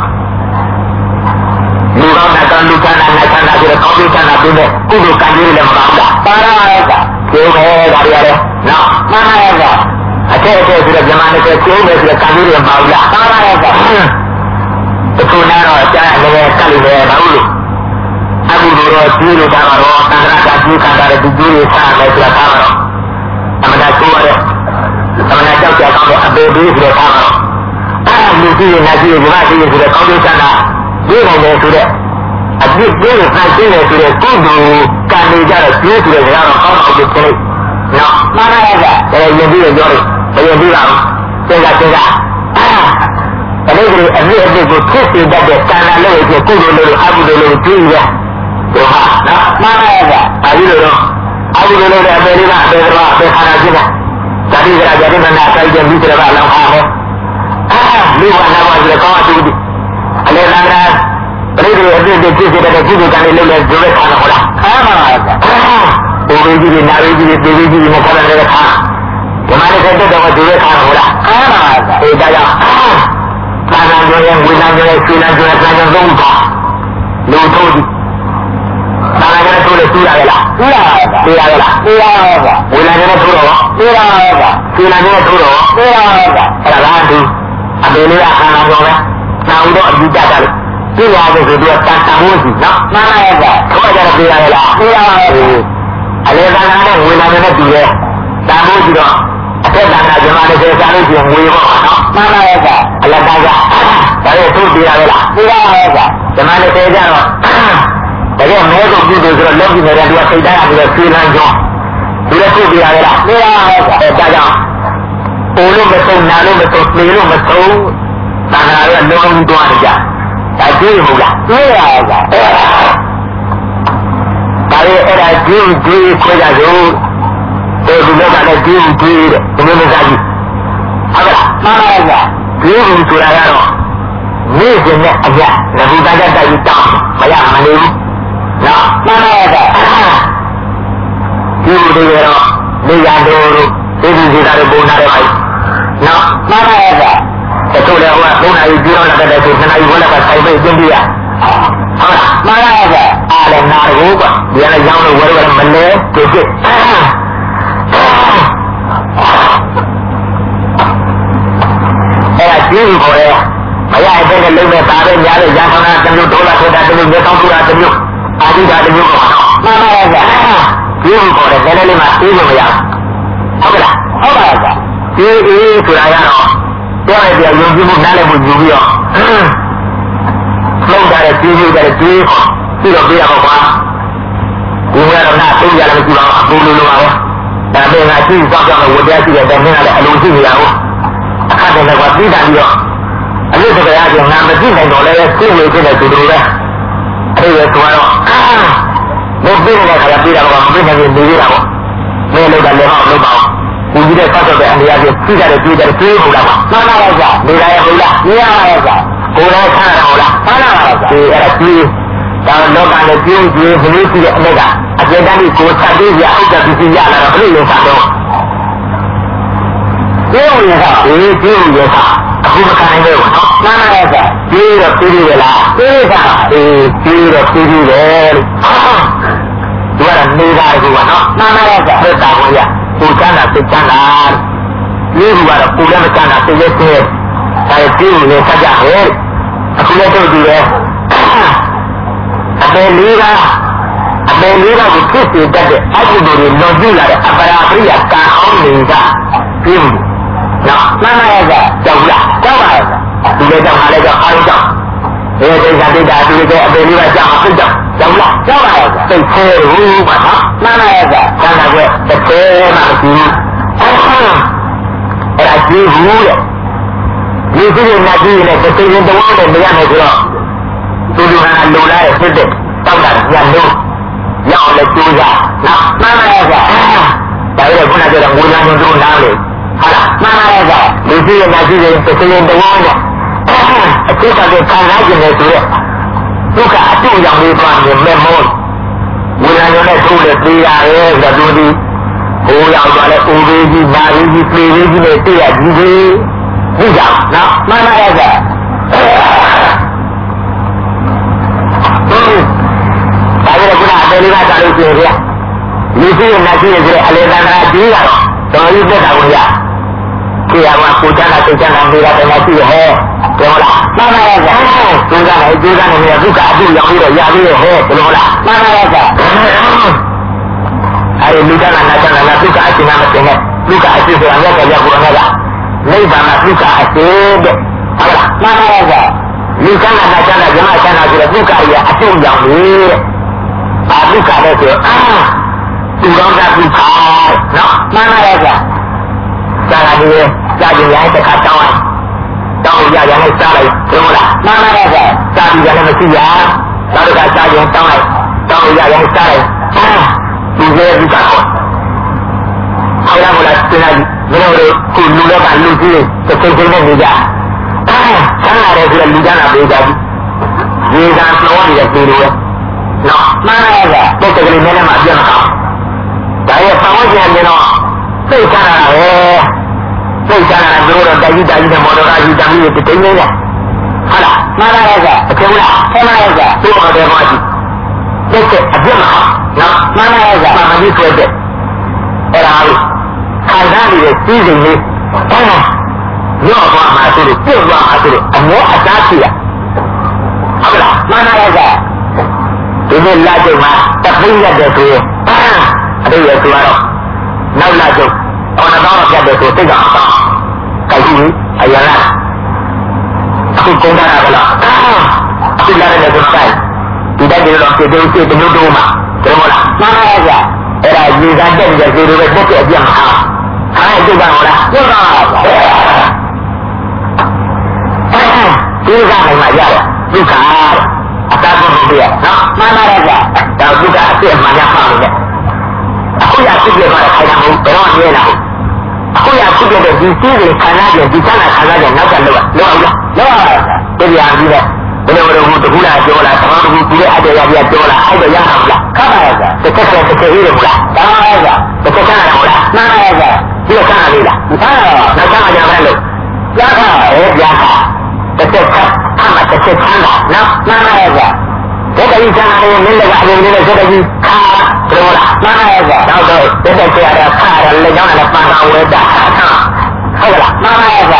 Speaker 1: လူကောင်းတဲ့ကံလူကံနဲ့ဆန္ဒပြီးတော့ကောင်းပြီးဆန္ဒပြီးတဲ့ကုသိုလ်ကံကြီးလည်းမကောင်းတာပါရရဲ့ကကျိုးပဲဒါတွေရတယ်နော်မှန်ပါရဲ့ကအထက်အထက်ဆိုတော့ဇမန်တစ်ကျိုးပဲဆိုတော့ကံကြီးလည်းမပေါ့လားပါရရဲ့ကတခုနာတော့ကြားရလည်းကတ်လို့လည်းမဟုတ်လို့အခုလိုတော့ကျိုးလို့တာတော့သံဃာကကျိုးခံတဲ့ဒီကျိုးတွေစားမယ်ဆိုတာတော့အမှန်တရားကိုရတဲ့အမှန်တရားကြောက်ကြအောင်အပေပေးဆိုတဲ့ထားတော့အဲ့လူကြီးနဲ့ကြီးကဘာကြီးဆိုတဲ့ကောင်းကျိုးဆန္ဒဒီနိုင်တယ်ဆိုတဲ့အပြစ်ပေးလို့ဖန်ဆင်းတယ်ဆိုတဲ့ကုသိုလ်ကံတွေကြတော့ကျိုးဆိုတဲ့ကြောင့်ကောင်းအောင်လုပ်တယ်နော်မှန်ပါရဲ့ကဲယဉ်ပြီးတော့ပြောလို့ဘယ်ယဉ်ပြီးပါ့သင်္ကသင်္ကအဲ့ဒါကြီးအပြစ်အပြစ်ကိုဖြစ်စေတတ်တဲ့ကံလာလို့ရကုသိုလ်လို့အကုသိုလ်လို့ကျိုးရတော့ဟာနော်မှန်ပါရဲ့ကအဲဒီလိုတော့အကုသိုလ်လို့တဲ့အပေလေးကအပေတော်အပေခါနာကြီးကဇာတိကရာဇာတိမနာဆိုင်တဲ့မိစ္ဆရာကလောင်းဟာမယ်အာလူဝနာဝကြီးကောင်းအတူတူအလေသံဃာပရိသေအပြည့်ပြည့်ဖြစ်တဲ့ကုသိုလ်ကံလေးလုပ်လဲဒုက္ခနာဟုတ်လားအားပါပါဘုရားကြီးကနာရီကြီးတွေပြည်ကြီးတွေနဲ့ခါတယ်ခါဒီမှာလည်းတက်တော့ဒုက္ခနာဟုတ်လားအားပါပါအဲဒါကြောင့်သာနာကျရဲ့ဝိညာဉ်ကျရဲ့စိနာကျရဲ့သံဃာသုံးပါလူထိုးကြီးသာနာကျရဲ့ထိုးလို့ကျူရရလားကျူရပါပါကျူရရလားကျူရပါပါဝိညာဉ်ကျရဲ့ထိုးတော့ကျူရပါပါစိနာကျရဲ့ထိုးတော့ကျူရပါပါအဲ့ဒါလားသူအပေလေးကခန္ဓာပြောပဲနာဦးတော့အကြည့်ကြတယ်ပြရတဲ့ဆိုတော့တန်တန်ဖို့ရှိနော်မှန်ပါရဲ့ခေါ်ကြတော့ပြရရလားပြရပါဘူးအလေကံနဲ့ဝေလာနဲ့တူရဲ့တန်ဖို့ရှိတော့အထက်ကံကဇမနဲ့ကျေစားလို့ရှိရင်ဝေပေါ့နော်မှန်ပါရဲ့အလကားကဒါလည်းသူ့ပြရရလားပြရပါရဲ့ဇမနဲ့ကျေကြတော့တကယ်မဲကိုပြုလို့ဆိုတော့လက်ကြည့်နေတဲ့သူကစိတ်တိုင်းပြီးတော့ဖြေးလန်းကြောသူလည်းသူ့ပြရရလားပြရပါရဲ့အဲဒါကြောင့်အိုလို့မဆုံးနာလို့မဆုံးပြေလို့မဆုံးတန်ခါရလုံးလုံးတွားနေကြဒါကြည့်ဘူးလားတွေ့ရပါဒါလည်းအဲ့ဒါကြည့်ကြည့်ခွဲကြလို့ဒီလိုကလည်းကြည့်ကြည့်တဲ့ဒီလိုမျိုးကြီးဟုတ်လားမှန်ပါရဲ့ကြည့်ဘူးဆိုတာကတော့နေ့စဉ်နဲ့အကြငကူတန်းတက်ပြီးတောင်းမရမနေဘူးနော်မှန်ပါရဲ့ကြည့်ဘူးတွေတော့နေရတော့ဒီဒီစီတာတွေပုံနာတယ်ပါနော်မှန်ပါရဲ့တချို့လည်းဟိုကသုံးနာရီပြီးတော့လည်းတဲ့ဆိုနှစ်နာရီဘက်လည်းဆိုင်ပိတ်ကျင်းပြရဟုတ်လားမှန်ပါရဲ့အားလည်းနာဘူးကွဒီကလည်းရောင်းလို့ဝယ်လို့မလဲကြည့်ကြည့်အဲ့ဒါကြည့်ဘူးခေါ်ရဲမရတဲ့နဲ့လုံးမဲ့ပါပဲညားတဲ့ရာထောင်းတာတစ်မျိုးဒေါ်လာထိုးတာတစ်မျိုးမြေတောင်းထူတာတစ်မျိုးအာဒီတာတစ်မျိုးပေါ့နော်မှန်ပါရဲ့ကြည့်ဘူးခေါ်တယ်နည်းနည်းလေးမှအေးလို့မရဟုတ်ကလားဟုတ်ပါရဲ့ဒီအေးဆိုတာရတော့တော့ရတဲ့ယုံကြည်မှုနားလည်မှုယူပြီးတော့လုံးကြတဲ့ကြီးကြီးတဲ့ကြီးပြီးတော့ပြရတော့ပါဒီကတော့နားသုံးကြလည်းမကြည့်ပါဘူးအပူလိုလိုပါပဲဒါပေမဲ့ကြည့်စောက်ကြောက်လို့ဝတရားရှိတဲ့တိုင်နဲ့လည်းအလိုရှိနေရအောင်အခက်တည်းကပြီးတာပြီးတော့အလို့တရားကျငါမကြည့်နိုင်တော့လည်းသိနေဖြစ်တဲ့သူတို့ပဲအဲ့ဒါဆိုတော့ဘုပြင်းတဲ့ခါကျပြီးတာကမပြင်းနိုင်နေသေးတာပေါ့မင်းလည်းလည်းမဟုတ်ပါဘူးဒီကြီးတဲ့ပတ်သက်တဲ့အရာကြီးသိကြတယ်သိကြတယ်သိဟုတ်လားမှန်ပါပါကြာနေရရဲ့ဟုတ်လားနေရပါရဲ့ကြာကိုယ်လည်းဆန်းရဟုတ်လားမှန်ပါပါကြာဒီအဲ့ဒါကြီးဒါလောကနဲ့ကျင်းကျင်းဘလို့ရှိတဲ့အလက်ကအကျေတန်းကြီးကိုဆက်ပြီးရအောင်ကြည့်စီရလာတော့ဘလို့လဲဆက်တော့ဒီလိုရတာဒီဒီလိုရတာအခုမခံနိုင်ဘူးနော်မှန်ပါရဲ့ကြာဒီတော့ပြီးပြီလားပြီးပါဒီပြီးတော့ပြီးပြီလေဒီကတော့နေတာကူကနော်မှန်ပါရဲ့ကြာသက်တာကိုရကိုချမ်းသာစိတ်ချမ်းသာဒီလိုကတော့ကိုလည်းမချမ်းသာစိတ်ရဲ့စိတ်အဲဒီလိုလည်းဆက်ကြဟဲ့အခုလည်းတို့ဒီလေအပေလေးကအပေလေးကကိုဖြစ်စေတတ်တဲ့အကုသိုလ်တွေလွန်ကျူးလာတဲ့အပရာပရိယကံအောင်တွေကပြင်းနော်မှန်ပါရဲ့ကြောက်လားကြောက်ပါရဲ့ဒီလေကြောက်ပါလေကြောက်အားကြောက်အဲဒီကတိတာဒီလေအပေလေးကကြောက်အောင်ကြောက်ကြောက်လားကြောက်ပါရဲ့စိတ်သေးဘူးပါနော်မှန်ပါရဲ့ဆန္ဒကွတစ်သေးမှမရှိဘူးအဲ့ဒါကြည့်ဘူးလေဒီစိတ်နဲ့ကြည့်ရင်တစ်သေးရင်တဝန်းနဲ့မရနိုင်ဆိုတော့သူလူကလိုလားရဲ့ဖြစ်တဲ့တောက်တာညလို့ရအောင်လေကြိုးစားနော်မှန်ပါရဲ့ဒါလည်းခုနကပြောတဲ့ငွေလမ်းတို့နားလေဟုတ်လားမှန်ပါရဲ့ကလူကြီးရဲ့နာကြီးရဲ့တစ်စရင်တဝန်းနဲ့အကျိုးကခံစားခြင်းနဲ့ဆိုရက်ဒုက္ခအတူရောင်လေးသွားနေမဲ့မောဝိညာဉ်နဲ့ထိုးလေပြေးရတယ်ဆိုတော့ဒီဟိုရောက်သွားလဲအိုလေးကြီးနာလေးကြီးပြေးလေးကြီးနဲ့တည့်ရကြီးကြီးဒီကြောင့်နော်မှန်ပါရဲ့ကဒါကြတဲ့ကုနာအတယ်လေးကသာလို့ရှိရင်ဗျာလူကြီးရဲ့နာကြီးရဲ့ဆိုတဲ့အလေသန္တာကြီးကတော့တော်ကြီးတက်တာကိုရခေရမှာကိုချမ်းသာစိတ်ချမ်းသာနေတာတည်းမရှိဟဲ့ပြောလားမှန်ပါရဲ့ကကျိုးစားနေကျိုးစားနေမြတ်ဒုက္ခအတူရောက်ပြီးတော့ရပြီးတော့ဟဲ့ပြောလားမှန်ပါရဲ့ကအဲဒီလူတန်းကနာချမ်းသာဒုက္ခအရှင်မတင်တဲ့ဒုက္ခအရှင်ဆိုတာမြတ်ကရောက်ပေါ်လာတာနိဗ္ဗာန်မှာဒုက္ခအရှင်တဲ့ဟုတ်လားမှန်ပါရဲ့ကလူချမ်းသာနာချမ်းသာဇမချမ်းသာဆိုတဲ့ဒုက္ခရဲ့အတူရောက်နေတဲ့အာဒုက္ခလည်းဆိုအာသူတော်ကဒုက္ခနော်မှန်ပါရဲ့ကသာလာဒီကြာကြရင်တစ်ခါတောင်းလိုက်တောင်းရရနဲ့စားလိုက်ပြောလားမှန်ပါရဲ့ကစားပြီးရတယ်မရှိရသာတကကြာရင်တောင်းလိုက်တောင်းရရနဲ့စားလိုက်ဒီရဲ့ဒီကတော့ဆောရမလားစနေမင်းတို့ခုလူလောကလူကြီးတစ်ချိန်ချင်းနဲ့နေကြဆန်းလာတယ်ဆိုတော့လူကြတာပေးကြပြီဒီကံတော်နေတဲ့ပြည်လိုနော်မှန်ပါရဲ့ကပုတ်တကလေးနဲ့မှအပြတ်မကောင်းဒါရဲ့ပတ်ဝန်းကျင်နေတော့သိချမ်းတာပဲသိချမ်းတာသူတို့တော့တိုက်ကြီးတိုက်ကြီးနဲ့မော်တော်ကားကြီးတမ်းပြီးတိတ်နေတယ်ဟုတ်လားမှန်ပါရဲ့ကအကျုံးလားမှန်ပါရဲ့ကသူ့ဟောတယ်မှာကြီးသိတဲ့အပြတ်မကောင်းနော်မှန်ပါရဲ့ကမှန်ပါကြီးဆွဲတဲ့အဲ့ဒါကိုခံစားနေတဲ့စီးစိမ်လေးအဲ့ဒါရော့သွားမှဆိုလို့ပြုတ်သွားမှဆိုလို့အမောအသားရှိရဟုတ်လားမှန်ပါရဲ့ကဒီနေ့လာကြမှာတပိရတယ်ဆိုရင်အတိတ်ရဆိုတော့နောက်လာကြအော်တော့ပြတ်တယ်ဆိုစိတ်ကအပေါင်းကြိုက်ပြီးအရလာအခုကုန်တာကလားအခုလာတယ်ဆိုဆိုင်ဒီတိုက်တယ်တော့ပြေတူပြေတူတူမှာတယ်မလားမှန်ပါရဲ့ကအဲ့ဒါရေကတက်ကြစီလိုပဲတက်တဲ့အပြတ်မအောင်အဲ့ဒါကြည့်ပါဦးလားကြည့်ပါဒီကနိုင်မှာရတယ်ဒုက္ခအတားကုန်ပြီနော်မှန်ပါရဲ့ကဒါဒုက္ခအပြည့်မှန်ရပါလို့လေအခုရဖြစ်ပြသွားတဲ့ခိုင်တာမဟုတ်ဘယ်တော့မြင်လာအခုရဖြစ်ပြတဲ့ဒီစီးတွေခံရကြဒီချမ်းသာခံရကြနောက်ကလောက်လောက်အောင်လောက်အောင်တရားပြီးတော့ဘယ်လိုဘယ်လိုတကူလာပြောလာတောင်းတကူပြီးတဲ့အတရားကြီးပြောလာအဲ့တော့ရအောင်လားခါပါရဲ့ကတစ်ချက်တစ်ချက်ရေးတယ်မလားတောင်းရဲ့ကတစ်ချက်ချမ်းသာမလားမှန်ပါရဲ့ကဒီကချမ်းသာလေးလားမှန်ပါနောက်ချမ်းသာကြမယ်လို့ကြားခါရဲ့ကြားခါတစ်ချက်ခါမှတစ်ချက်ချမ်းသာနော်မှန်ပါရဲ့ကဒီကကြီးချမ်းသာလေးမင်းလည်းကအရင်ကလေးစက်ကြီးခါပြောလားမှန်ပါရဲ့ကတော့တော့တက်တက်ကြရတာခါရလက်ကြောင်းနဲ့ပန်းတော်ဝဲတာခါဟုတ်လားမှန်ပါရဲ့က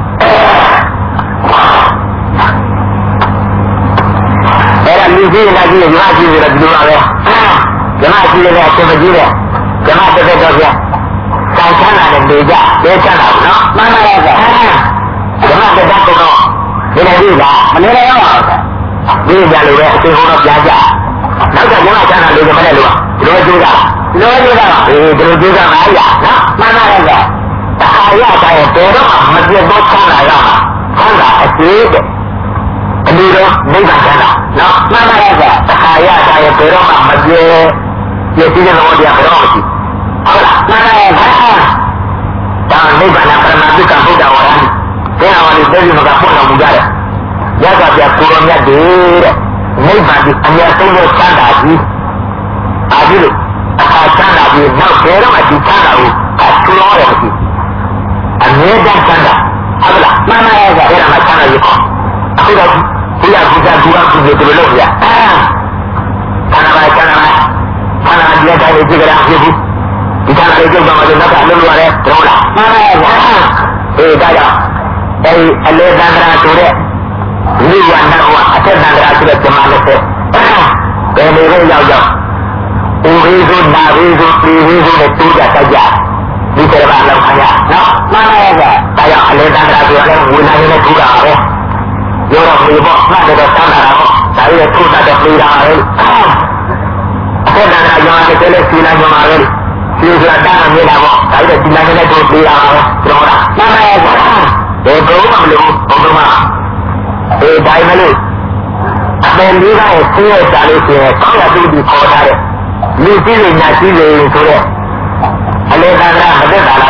Speaker 1: အဲ့ဒါလူကြီးနာကြီးရွာကြီးဆိုတော့ဒီလိုပါပဲဓမ္မကြီးလည်းအရှင်မကြီးတဲ့ဓမ္မတက်တက်တော့ပြတောင်ချမ်းသာတဲ့နေကြလဲချမ်းသာနော်မှန်ပါရဲ့ကဓမ္မတက်တက်တော့ဒီလိုကြီးလားမနေရအောင်ပါဒီကြလို့ပဲအရှင်ဟောတော့ကြားကြနောက်ကဓမ္မချမ်းသာလို့မလဲလို့ဒီလိုကြိုးတာဒီလိုကြိုးတာအေးဒီလိုကြိုးတာအားရနော်မှန်ပါရဲ့ကတခါရတိုင်းဘယ်တော့မှမပြတ်တော့ချမ်းသာရမှာချမ်းသာအကျိုးတဲ့အလိုတော့နိဗ္ဗာန်ချမ်းသာနော်မှန်ပါရဲ့ကတခါရတိုင်းဘယ်တော့မှမပြတ်ပြည့်စည်တဲ့ဘောတရားဘယ်တော့မှမရှိဟုတ်လားမှန်ပါရဲ့ကဒါနိဗ္ဗာန်ပရမတုကဗုဒ္ဓဝါဒဘယ်ဟာလဲသိပြီမကဖွင့်တော်မူကြတယ်ရသဗျာကိုရောမြတ်တဲ့နိဗ္ဗာန်ဒီအမြတ်ဆုံးသောချမ်းသာကြီးအားကြီးလို့အခါချမ်းသာကြီးနောက်ဘယ်တော့မှဒီချမ်းသာကိုအထူးရောတယ်မရှိအမြဲတမ်းချမ်းသာဟုတ်လားမှန်ပါရဲ့ကအဲ့ဒါမှချမ်းသာကြီးအခုတော့ဘုရားဘုရားဘုရားပြုလို့ပြောလို့ရအာချမ်းသာချမ်းသာချမ်းသာဒီတိုင်းလေးကြည့်ကြရအောင်ဖြစ်ဘူးဒီချမ်းသာလေးကြည့်တော့မှတော့အလုပ်လုပ်ရတယ်ဟုတ်လားမှန်ပါရဲ့ကအေးဒါကြောင့်အဲဒီအလေသန္တရာဆိုတဲ့နိဝရဏဝအထက်သန္တရာဆိုတဲ့ဓမ္မနဲ့ဆက်ဘယ်လိုလဲရောက်ရောက်ဥရိစုနာရိစုပိရိစုနဲ့တူကြတိုက်ကြဒီကရဘာလောက်ခရနော်မှန်ပါရဲ့ကဒါကြောင့်အလေသန္တရာဆိုတဲ့ဝိညာဉ်နဲ့ထူတာပဲရောတော့ဒီဘောမှတ်တော့သန္တရာပေါ့ဒါရဲ့ထူတာတဲ့ပြေးတာပဲအထက်သန္တရာရောတဲ့လေစီလာညမှာပဲဒီဆိုတာတာမြင်တာပေါ့ဒါရဲ့စီလာနဲ့တူပြေးတာပဲပြောတာမှန်ပါရဲ့ကဘယ်တော့မှမလို့ဘုံမှာအေးတိုင်းမလို့အပင်လေးကရဲ့ဆင်းရဲကြလို့ရှိရင်ကောင်းရသူဒီခေါ်ထားတဲ့လူကြီးတွေညာကြီးတွေဆိုတော့အလေသန္တရာမသက်တာလားသက်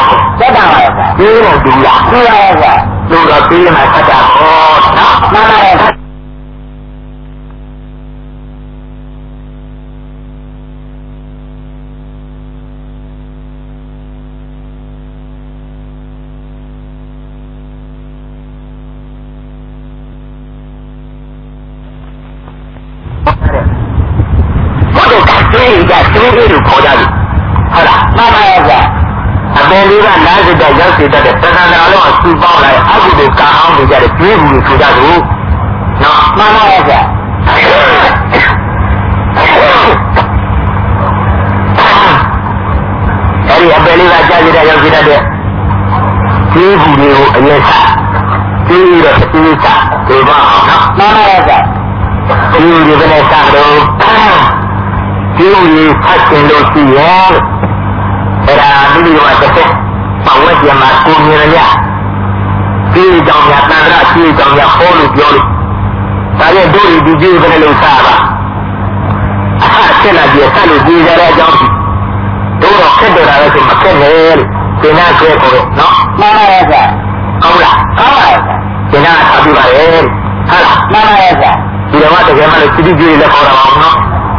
Speaker 2: တာပါဗျာ
Speaker 1: ဒီလိုတူလား
Speaker 2: တူပါရဲ့ဗျာ
Speaker 1: လူတော်ပြီးမှဆက်တာဟောနော်
Speaker 2: မှန်ပါရဲ့
Speaker 1: ဒီကသိလေးကိုခေါ်ကြတယ်ဟုတ်လား
Speaker 2: မှန်ပါရဲ့ဗျာ
Speaker 1: အပင်လေးကနားစစ်တဲ့ရောက်စစ်တဲ့သက္ကနာလုံးအစူပေါင်းလိုက်အကုသိုလ်ကံအောင်နေကြတဲ့ကျွေးဘူးကိုဆိုကြလို့နော်
Speaker 2: မှန်ပါရဲ့ဗျာ
Speaker 1: အဲဒီအပင်လေးကကြားစစ်တဲ့ရောက်စစ်တဲ့ကျွေးဘူးတွေကိုအရင်စားကျွေးပြီးတော့အစီအစားဒီပါအောင်နော်
Speaker 2: မှန်ပါရဲ့ဗျာ
Speaker 1: ကျွေးဘူးတွေနဲ့စားတော့ဒီလိုကြီးဖတ်ရှင်လို့ရှိရဲ့အဲ့ဒါဒီလိုမှတစ်ချက်ပတ်ဝန်းကျင်မှာကိုမြင်ရဒီကြောင့်များတန်ត្រာဒီကြောင့်များဟောလို့ပြောလို့ဒါရဲ့တို့ဒီဒီဘယ်လိုစားပါအခက်ဆက်လာပြီးဆက်လို့ကြည်ရတဲ့အကြောင်းတို့တော့ခက်တယ်တာလည်းဆိုမခက်နဲ့လို့သင်္နာဆွဲခေါ်တော့နော်
Speaker 2: မှန်ပါရဲ့ဗျာ
Speaker 1: ဟုတ်လား
Speaker 2: ဟုတ်ပါရဲ့
Speaker 1: သင်္နာထားပြပါလေဟုတ်လား
Speaker 2: မှန်ပါရဲ့ဗျာ
Speaker 1: ဒီတော့မှတကယ်မှလည်းစီတီကြီးလည်းခေါ်တာပါအောင်နော်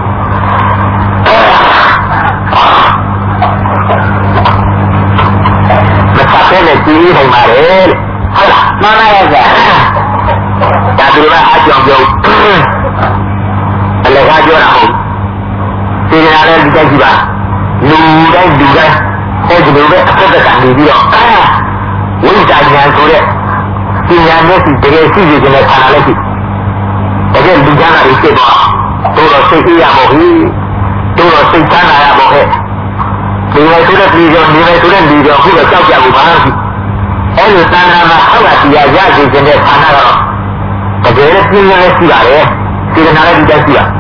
Speaker 1: မဆက်နဲ့ကြည့်နိုင်ပါလေဟုတ်လား
Speaker 2: မှန်ပါရဲ့ဗျာ
Speaker 1: ဒါဒီမှာအကြောင်းပြောအလကားပြောတာဟုတ်ဒီနေရာနဲ့ဒီတိုက်ကြည့်ပါလူတိုင်းလူတိုင်းအဲဒီလိုပဲအသက်သက်ကနေပြီးတော့ဝိဇ္ဇာဉာဏ်ဆိုတဲ့ပညာမျက်စိတကယ်ရှိနေတဲ့ခန္ဓာလည်းရှိတကယ်လူချမ်းသာတွေဖြစ်သွားတို့တော့စိတ်အေးရမို့ဟိတို့တော့စိတ်ချမ်းသာရမို့ဟဲ့ဒီလိုဆိုတဲ့ပြည်ကျော်ဒီလိုဆိုတဲ့ပြည်ကျော်ခုတော့ကြောက်ကြဘူးဘာလို့ရှိအဲလိုသံဃာမှာအောက်ကတရားရရှိတဲ့ခန္ဓာတော့တကယ်လည်းပြင်းရဲရှိပါတယ်စေတနာလည်းဒီတိုင်းရှိတာ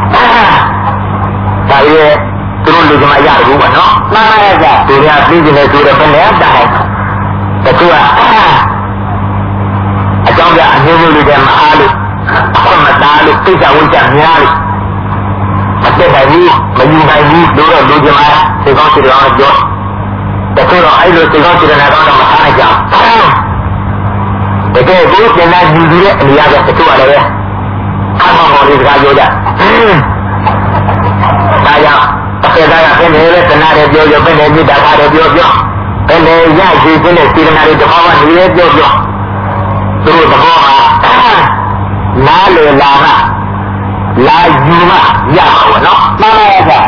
Speaker 1: ဒါရဲ့သူတို့လူကမှရတယ်ဘူးပေါ့နော်
Speaker 2: မှန်ပါရဲ့ဗျာ
Speaker 1: သူများပြီးနေဆိုတော့ဘယ်နဲ့တိုင်တကူကအကြောင်းပြအမျိုးမျိုးတွေမအားလို့အခွင့်မသားလို့သိကြဝိကြများလို့မတက်နိုင်ဘူးမယူနိုင်ဘူးတို့တော့လူကြီးမှာသိကောင်းစီတော်ပြောတကူတော့အဲ့လိုသိကောင်းစီတဲ့နာတော့မထားနိုင်ကြတကယ်ကိုကျန်တဲ့လူကြီးရဲ့အရာကတကူရတယ်ပဲအမှန်ပေါ်ဒီစကားပြောကြဒါကြောင့်အပေသားကဘယ်နဲ့လဲသနာတယ်ပြောပြောဘယ်နဲ့မြစ်တာထားတယ်ပြောပြောဘယ်နဲ့ရရှိခြင်းနဲ့စေတနာတွေဓမ္မဝနေလဲပြောပြောသူတို့သဘောမှာနားလေလာမှလာယူမှရမှာပေါ့နော်
Speaker 2: မှန်ပါရဲ့ဗျာ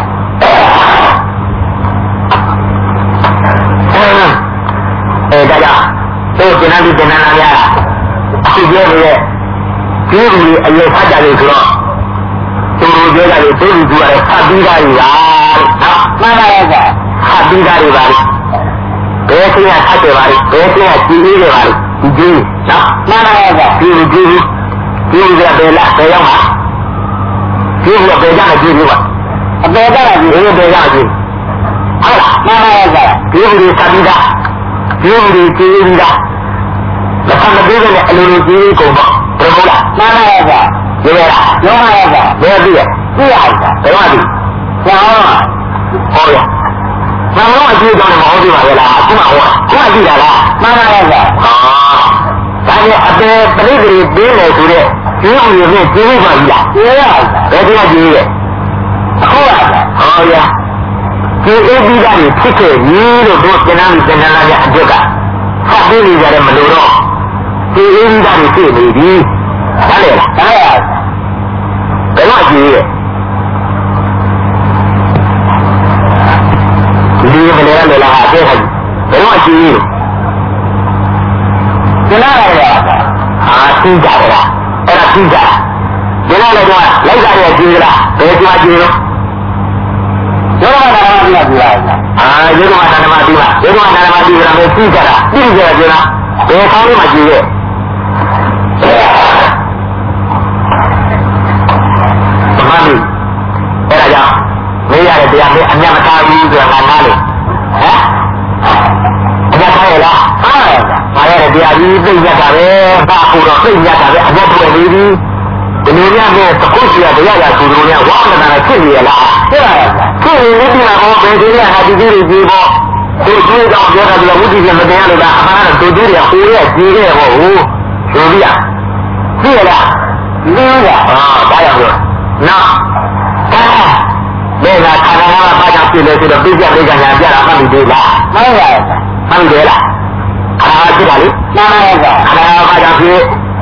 Speaker 1: အဲဒါကြောင့်တို့ကျန်တဲ့ကျန်တဲ့များအဖြစ်ပြနေတဲ့ဒီလူအရေးဖတ်ကြတယ်ဆိုတော့သူတို့ပြောကြတယ်သူတို့ကလည်းဖတ်ပြီးသားတွေပါနော်
Speaker 2: မှန်ပါရဲ့ဗျာ
Speaker 1: ဖတ်ပြီးသားတွေပါဘယ်ကိစ္စဖတ်တယ်ပါလဲဘယ်ကိစ္စကြည့်နေတယ်ပါလဲဒီကြည့်နော်
Speaker 2: မှန်ပါရဲ့ဗျာ
Speaker 1: ဒီကြည့်ဒီကဘယ်လားဘယ်ရောက်မှာဒီကဘယ်ကြမှာကြည့်ဘူးပါ
Speaker 2: အပေသားကဒီ
Speaker 1: ဘယ်ဘယ်ကြကြည့်ဟုတ်လား
Speaker 2: မှန်ပါရဲ့ဗျာ
Speaker 1: ဒီလိုဖတ်ပြီးသားဒီလိုကြည့်ပြီးသားမဆန်မပြေတဲ့အလိုလိုကြည့်ကုန်တော့ဘယ်လိုလား
Speaker 2: မှန်ပါရဲ့ဗျာ
Speaker 1: ဒီရလား
Speaker 2: မှန်ပါရဲ့ဗျာ
Speaker 1: ဘယ်ပြီးရ
Speaker 2: သိရပါ
Speaker 1: ဘယ်မှာဒီ
Speaker 2: ဟော
Speaker 1: ဟောရမမတော့အကြည့်တော့မဟုတ်သေးပါရဲ့လားအခုမှဟောခုမှကြည့်တာလား
Speaker 2: မှန်ပါရဲ့ဗျာ
Speaker 1: ဟာဒါနဲ့အပေပရိသေပေးမယ်ဆိုတော့ဒီလိုမျိုးနဲ့ကြည့်လို့ပါပြီလား
Speaker 2: ကြည့်ရပါ
Speaker 1: ဘယ်ဒီမှာကြည့်ရ
Speaker 2: အခုပါဗျာ
Speaker 1: ဟောရဒီအပြီးသားတွေဖြစ်ခဲ့ပြီလို့တို့ကျန်တဲ့ကျန်တဲ့လာတဲ့အတွေ့ကဖတ်ပြီးနေကြတယ်မလို့တော့ဒီအပြီးသားတွေဖြစ်နေပြီဟုတ်လေလား
Speaker 2: ဟုတ်ပါ
Speaker 1: ဘယ်မှာကြည့်ရဒီမလဲလေလားအသေးဟဲ့ဘယ်မှာကြည့်
Speaker 2: ရကျလာရပါ
Speaker 1: ဟာသိကြတယ်လားအဲ့ဒါသိကြတယ်ဒီလိုလည်းတော့လိုက်ကြရကြည့်လားဘယ်ကြွားကြည့်လို့
Speaker 2: ယောဂနာမတိကကြည့်ရလား
Speaker 1: အာယောဂနာမတိကယောဂနာမတိကလည်းသိကြတာသိကြတယ်လားဘယ်ကောင်းလို့မှကြည့်ရမမီအဲ့ဒါကြောင့်မေးရတဲ့တရားမေးအမြတ်မထားဘူးဆိုတာငါနားလေဟမ်အမြတ်ထားရလား
Speaker 2: ဟုတ်ပါဘူး
Speaker 1: ငါရတဲ့တရားကြီးသိရတာပဲဘာလို့တော့သိရတာပဲအမြတ်တွေ့နေပြီဒီလိုများနဲ့သကုစီရတရားရသူတို့များဝါမနာနဲ့ဖြစ်နေရလား
Speaker 2: ဖြစ်ပါရဲ့
Speaker 1: ဖြစ်နေပြီမှာဟောဘယ်ဒီရဟာဒီဒီကြီးပေါ့သူကျွေးတော့ပြောတာကဝိသိကမတရားလို့လားအမှန်ကတော့သူကျွေးတယ်ဟိုရဲ့ကြီးခဲ့ဟောဟုတ်ဆိုပြီးရသိရလားသိရအာဘာရောက်လို့နော်ဒါကခန္ဓာကဘာကြောင့်ဖြစ်လဲဆိုတော့ပြည့်ပြည့်ကညာပြတာမှတ်ပြီးလားမှန်ပါရဲ့မှန်တယ်လားခန္ဓာဖြစ်ပါလေမှန်ပါရဲ့ခန္ဓာဘာကြောင့်ဖြစ်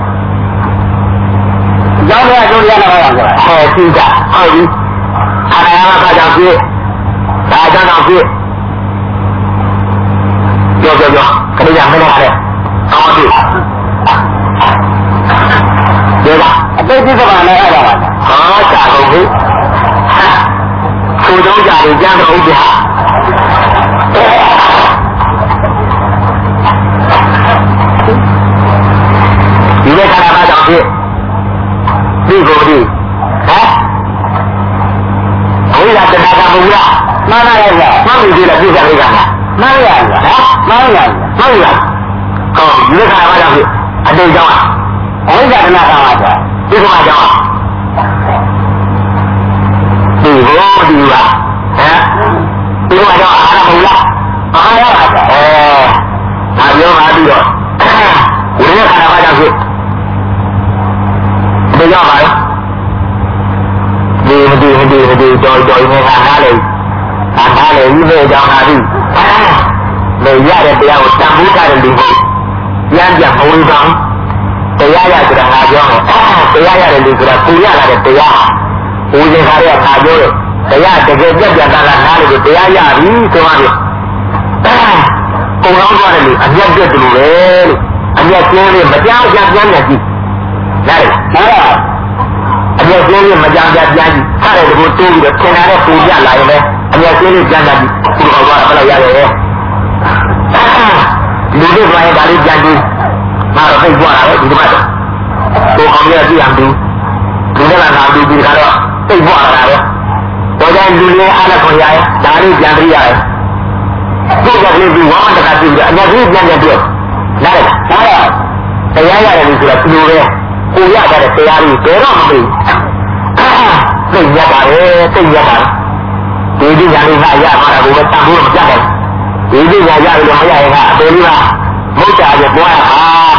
Speaker 1: ကြောင့်လည်းကျိုးရလာပါ့ဟောသိတာဟုတ်ပြီခန္ဓာကဘာကြောင့်ဖြစ်ဒါကြောင့်တော့ဖြစ်ပြောပြောပြောခဏရမနေရတယ်အောင်းပြီဒီကအတိတ်ဒီကဘာလဲအဲ့ဒါပါဟာကြာကုန်ပြီသူတို့ကြရင်ကြမ်းတော့ဗျာဒီလေခန္ဓာဘာကြောင့်ဖြစ်ဒီကိုဒီဟမ်ဘုရားတဏှာကမူလားမှန်ပါရဲ့ဗျာမှန်ပြီဒီလားပြည့်စုံလေးကလားမှန်ပါရဲ့ဗျာမှန်ပါရဲ့မှန်ပါဟောဒီလေခန္ဓာဘာကြောင့်ဖြစ်အတိတ်ကြောင့်ဘုရားတဏှာကမှာကြာဒီကမှာကြောင့်ဒီဘောဒီပါဟမ်ဒီမှာတော့အာရမဟုတ်လားအာရပါဗျာဩဒါပြောပါပြီးတော့ဝိညာဉ်ခန္ဓာဘာကြောင့်ဖြစ်ဒီကြောင့်ပါလားဒီမဒီမဒီမဒီတော်တော်နေခါနားလေခါနားလေဒီလိုကြောင့်လာပြီလေရတဲ့တရားကိုတန်ဖိုးထားတဲ့လူကိုပြန်ပြန်မဝေးပါဘူးတရားရဆိုတာငါပြောမယ်တရားရတယ်လူဆိုတာကိုရလာတဲ့တရားဝိညာဉ်ခါရခါပြောတယ်တရားတကယ်ပြတ်ပြတ်သားသားနားလေကိုတရားရပြီဆိုမှပြောပုံလောင်းသွားတယ်လေအမျက်ပြတ်တယ်လို့လေအမျက်ကျင်းလေးမကြောက်ကြပြန်ပြန်ကြည့်နားလေနားလားအမျက်ကျင်းလေးမကြောက်ကြပြန်ကြည့်ထားတဲ့ကိုတိုးပြီးတော့ခင်တာနဲ့ပူပြလာရင်လည်းအမျက်ကျင်းလေးပြန်ကြည့်ဒီကောင်သွားတာဘယ်လောက်ရတယ်လူတွေဘာလဲဒါလေးပြန်ကြည့်မှာတော့သိသွားတာပဲဒီမှာတော့ကိုအောင်ရကြည့်အောင်ဒီလူတွေကလာပြီးဒီကတော့သိသွားတာပဲတော့ကြလူတွေအားလည်းခွန်ရရဲ့ဒါလေးပြန်ပြီးရတယ်ဒီကလေးဒီဝမ်းတကကြည့်ပြီးအညာကြီးပြန်ပြန်ပြောနားလားနားလားတရားရတယ်လို့ဆိုတာဒီလိုပဲကိုရကြတဲ့တရားကြီးဘယ်တော့မသိသိရပါတယ်သိရပါတယ်ဒီဒီညာလေးကရမှာတော့ဘယ်တန်ဖို့မကြက်ဘူးဒီဒီညာရလို့မရရင်ကအသေးလေးကမဟုတ်ကြရဲ့ပွားဟာ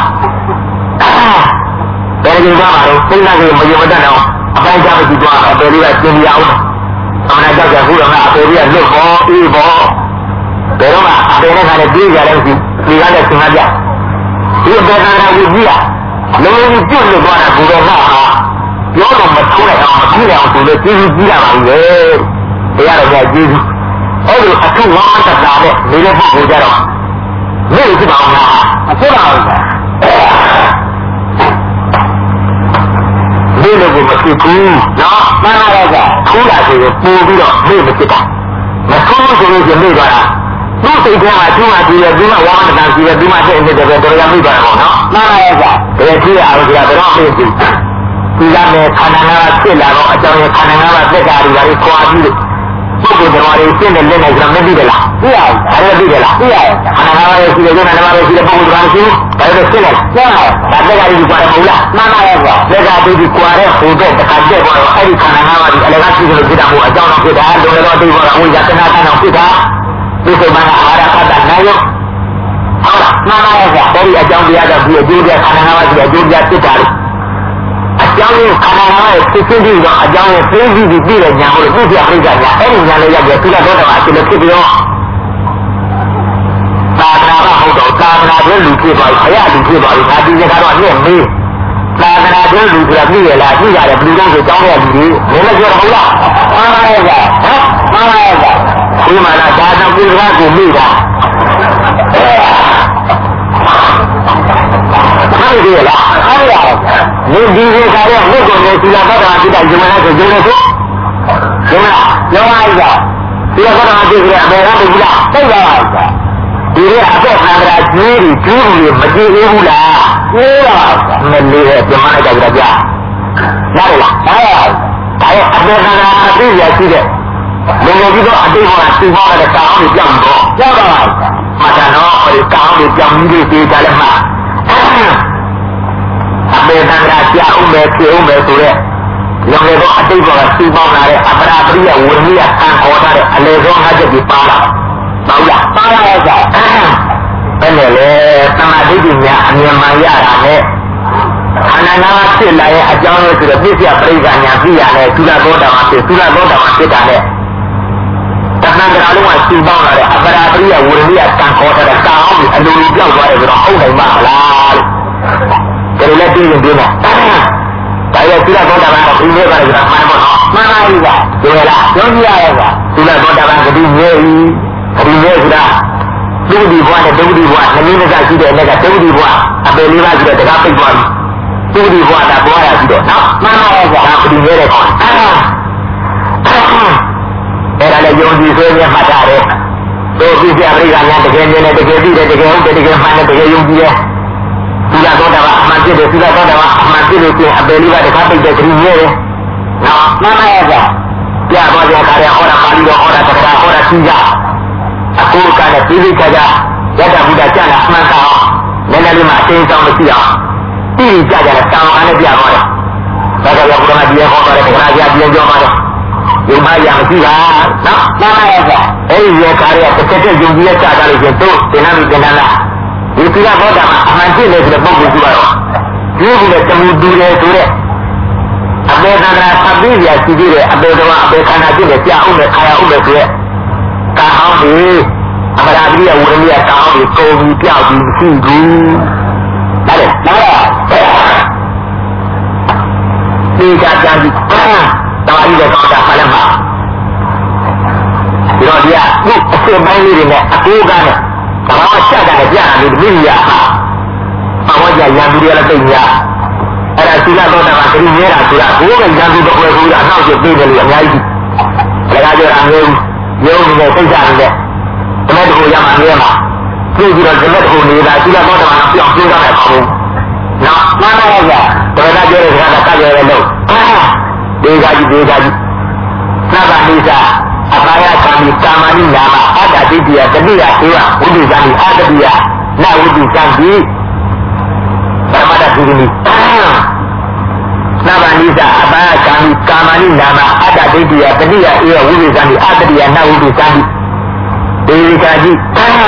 Speaker 1: ဘယ်လိုကြမှာလဲသိနာကြီးမယုံတတ်တော့အပိုင်းကြမကြည့်သွားအသေးလေးကကျင်းပြအောင်အမှန်ကြောက်ကြဘူးတော့အသေးလေးကလွတ်ပေါ်အေးပေါ်ဘယ်တော့မှအသေးနဲ့ကလည်းပြေးကြတယ်စီဒီကလည်းသင်္ခါပြဒီအပေကံကကြီးကြီးอ่ะလုံးဝပြည့်လွတ်သွားတာဘုရားကဟာပြောတော့မထိုးလိုက်အောင်မကြည့်ရအောင်ဆိုလို့ကြီးကြီးကြီးလာပါဘူးလေတရားတော်ကကြီးကြီးအဲ့လိုအထုဝါဒတာနဲ့နေတဲ့ပုဂ္ဂိုလ်ကြတော့မေ့ကြည့်ပါဦးလားမဖြစ်ပါဘူးဒီလိုကိုမဖြစ်ဘူးနော်မှန်ပါရဲ့ကထိုးလာဆိုရင်ပို့ပြီးတော့မေ့မဖြစ်တာမထိုးဆိုလို့ကျမေ့သွားတာသူ့စိတ်ထဲမှာသူ့မှာကြည့်ရသူ့မှာဝါမတန်ကြည့်ရသူ့မှာစိတ်နဲ့တကယ်တော်ရမိပါတော့နော်မှန်ပါရဲ့ကတကယ်ကြည့်ရအောင်ဆိုတာတော့မေ့ဘူးဒီကနေ့ခန္ဓာငါးပါးဖြစ်လာတော့အကြောင်းရခန္ဓာငါးပါးသက်တာတွေလည်းခွာပြီးလို့ပုဂ္ဂိုလ်တော်တွေရှင်းတဲ့လက်နဲ့ဆိုတာမသိကြလားသိရအောင်ဒါလည်းသိကြလားသိရအောင်ခန္ဓာငါးပါးရဲ့ရှိတဲ့ခန္ဓာငါးပါးရဲ့ရှိတဲ့ပုဂ္ဂိုလ်တော်ရှိဒါလည်းရှင်းတယ်ရှင်းအောင်ဒါသက်တာတွေကွာတယ်မဟုတ်လားမှန်ပါရဲ့ကွာသက်တာတွေကွာတဲ့ဟိုတဲ့တခါကျက်ပေါ်တော့အဲ့ဒီခန္ဓာငါးပါးဒီအလကားရှိတယ်လို့ဖြစ်တာမို့အကြောင်းတော့ဖြစ်တာလုံလည်းတော့သိပေါ်တာဝိဇ္ဇာတဏှာတဏှာဖြစ်တာဒီစိတ်မှန်အာရခတ္တနာယောဟုတ်လားမှန်ပါရဲ့ကွာအဲ့ဒီအကြောင်းတရားတော့ဒီအကျိုးပြခန္ဓာငါးပါးဒီအကျိုးပြဖြစ်တာလေအကြောင်းရင်းခန္ဓာငါးပါးရဲ့ဖြစ်ဖြစ်ပြီးတော့အကြောင်းရင်းသိပြီးပြီးပြည့်တဲ့ညာကိုသိပြပြိစ္ဆာညာအဲ့ဒီညာလေးရောက်ပြီးသူကတော့တော့အဖြစ်လို့ဖြစ်ပြီးတော့သာသနာ့ဟုတ်တော့သာသနာ့ရဲ့လူဖြစ်ပါဘုရားလူဖြစ်ပါဒါဒီစကားတော့နဲ့မေးသာသနာ့ရဲ့လူဆိုတာပြည့်ရလားပြည့်ရတယ်ဘယ်လိုလဲဆိုတောင်းရလူကြီးမင်းလည်းပြောမလားမှန်ပါရဲ့ကွာဟမ်မှန်ပါရဲ့ကွာဒီမှာလားဒါတော့ပြည့်စကားကိုမေးတာဟုတ်ပြီလားဟုတ်ပါဘူးဒီဒီစကားတော့မြတ်ကိုနေသီလဘောဓမာတိတယုံနာဆိုယုံနေဆိုယုံလားယောဂါကြီးကသီလဘောဓမာတိဆိုတဲ့အမေကမဟုတ်လားသိပါပါကွာဒီရဲ့အသက်ခံရကျိုးတွေကျိုးတွေမကြည့်ဘူးလားကျိုးပါမလေးရဲ့ပြမလိုက်ကြကြပြနားလားနားပါဒါရဲ့အသက်ခံရအသိရရှိတဲ့လူငယ်ကြီးတော့အတိတ်ကသိပါတဲ့တောင်းတွေကြောက်တော့ကြောက်ပါပါမှတ်တယ်နော်ဒီတောင်းတွေကြောက်ပြီးပြေးကြလဲမှာအပေတန်ရာကြာဦးမယ်ပြေဦးမယ်ဆိုတဲ့လူငယ်တော့အတိတ်ကသိပေါင်းလာတဲ့အပရာပရိယဝိနည်းကံခေါ်ထားတဲ့အလေဆုံးငါးချက်ဒီပါလာဟုတ်လားပါပါရဲ့ဗျာဘယ်နဲ့လဲသမာဓိပညာအမြင်မှန်ရတာနဲ့ခန္ဓာနာဖြစ်လာရဲ့အကြောင်းလို့ဆိုတော့ပြည့်စက်ပရိက္ခညာပြရတယ်သုလသောတာမှာဖြစ်သုလသောတာမှာဖြစ်တာနဲ့တဏှာကလုံးကစီပေါင်းလာတဲ့အပရာပရိယဝရဏိယတန်ခေါ်တဲ့ကာအောင်ပြီးအလိုလိုပြောက်သွားတယ်ဆိုတော့ဟုတ်နိုင်ပါမလားလို့ဒါလည်းပြင်းပြင်းပြင်းတာဒါရဲ့သုလသောတာပန်ကဒီနေ့ပါလေဆိုတာမှန်ပါတော့မှန်ပါပြီဗျာဒီလားပြောကြည့်ရရဲ့ဗျာသုလသောတာပန်ကဒီနေ့ဒီနေ့ဆိုတာဒုတိယဘဝနဲ့ဒုတိယဘဝနှစ်နည်းကရှိတဲ့အဲ့ကဒုတိယဘဝအပေလေးပါးရှိတဲ့တကားပိတ်သွားပြီဒုတိယဘဝကဘဝရရှိတော့နော်မှန်ပါရဲ့ဗျာဒါပရိနေတဲ့ခေါ်အဲ့ဒါလည်းယုံကြည်ဆွေးမြတ်မှတ်တာလေတို့ပြည့်ပြပရိက္ခညာတကယ်မြင်တယ်တကယ်သိတယ်တကယ်ဟုတ်တယ်တကယ်မှန်တယ်တကယ်ယုံကြည်တယ်သုလသောတာပန်အမှန်ဖြစ်တယ်သုလသောတာပန်အမှန်ဖြစ်လို့ပြင်အပေလေးပါးတကားပိတ်တဲ့ခရီးနေတယ်နော်မှန်ပါရဲ့ဗျာပြသွားတဲ့အခါကျဟောတာပါဠိတော်ဟောတာတက္ကရာဟောတာသိကြအကူကလည်းပြီးပြီးကြကြရတ္တဗုဒ္ဓကျမ်းလာအမှန်ကောင်းနည်းနည်းလေးမှအသေးဆောင်မရှိအောင်တိတိကျကျနဲ့တောင်းအားနဲ့ပြသွားတယ်။ဒါကြောင့်ဘုရားဒီရဟောတာတဲ့ခဏကြာပြန်ပြောပါတယ်။ဒီမှာရမရှိတာနော်မှန်ပါရဲ့ဗျ။အဲဒီရခါရတစ်ချက်ချက်ယုံကြည်ရကြတာလို့ဆိုတော့သင်္နာမိသင်္နာလားဒီသီလဘောဓမှာအမှန်ဖြစ်နေဆိုတဲ့ပုဂ္ဂိုလ်ကြီးကတော့ဒီလိုနဲ့တမူတူတယ်ဆိုတဲ့အပေသန္တာသတိရရှိသေးတယ်အပေတော်အပေခန္ဓာဖြစ်တယ်ကြာအောင်နဲ့ခါရအောင်နဲ့ဆိုတဲ့ကာအောင်ဒီအပရာပရိယဝရဏိယကာအောင်ဒီကိုယ်ကြီးပြောက်ပြီးမရှိဘူးဒါလေနားလားဒီကကြံပြီးတာရီတဲ့ကောင်းတာဖလည်းမှာဒီတော့ဒီကဒီအစစ်ပိုင်းလေးတွေနဲ့အကူကနဲ့ဘာမှချက်တာနဲ့ပြတာလို့မိမိရဟာအဝါကြရံပြီးရတဲ့သိညာအဲ့ဒါသီလသောတာပန်ခရီးနေတာဆိုတာဘိုးကရံပြီးတော့ခွဲဘူးလားအနောက်ကျပြေးတယ်လို့အများကြီးဒါကကြတာမျိုးရုံးနေတဲ့စိတ်ဓာတ်နဲ့တမက်တခုရမှာနေရမှာပြေးပြီးတော့တမက်တခုနေတာသီလသောတာပန်ပြောင်းပြေးတော့တယ်ပေါ့နော်မှန်ပါရဲ့ဗျာတမက်ပြောတဲ့စကားကကကြရဲလို့ဒေဂာကြီးဒေဂာကြီးသဗ္ဗနိစ္စအဘာယသံဒီကာမဏိနာမအတ္တတိတိယတတိယဧဝဝိတုဇာတိအတ္တတိယနဝိတုဇာတိပရမတ္တသုရိနိသဗ္ဗနိစ္စအဘာယသံဒီကာမဏိနာမအတ္တတိတိယတတိယဧဝဝိတုဇာတိအတ္တတိယနဝိတုဇာတိဒေဂာကြီးသဗ္ဗ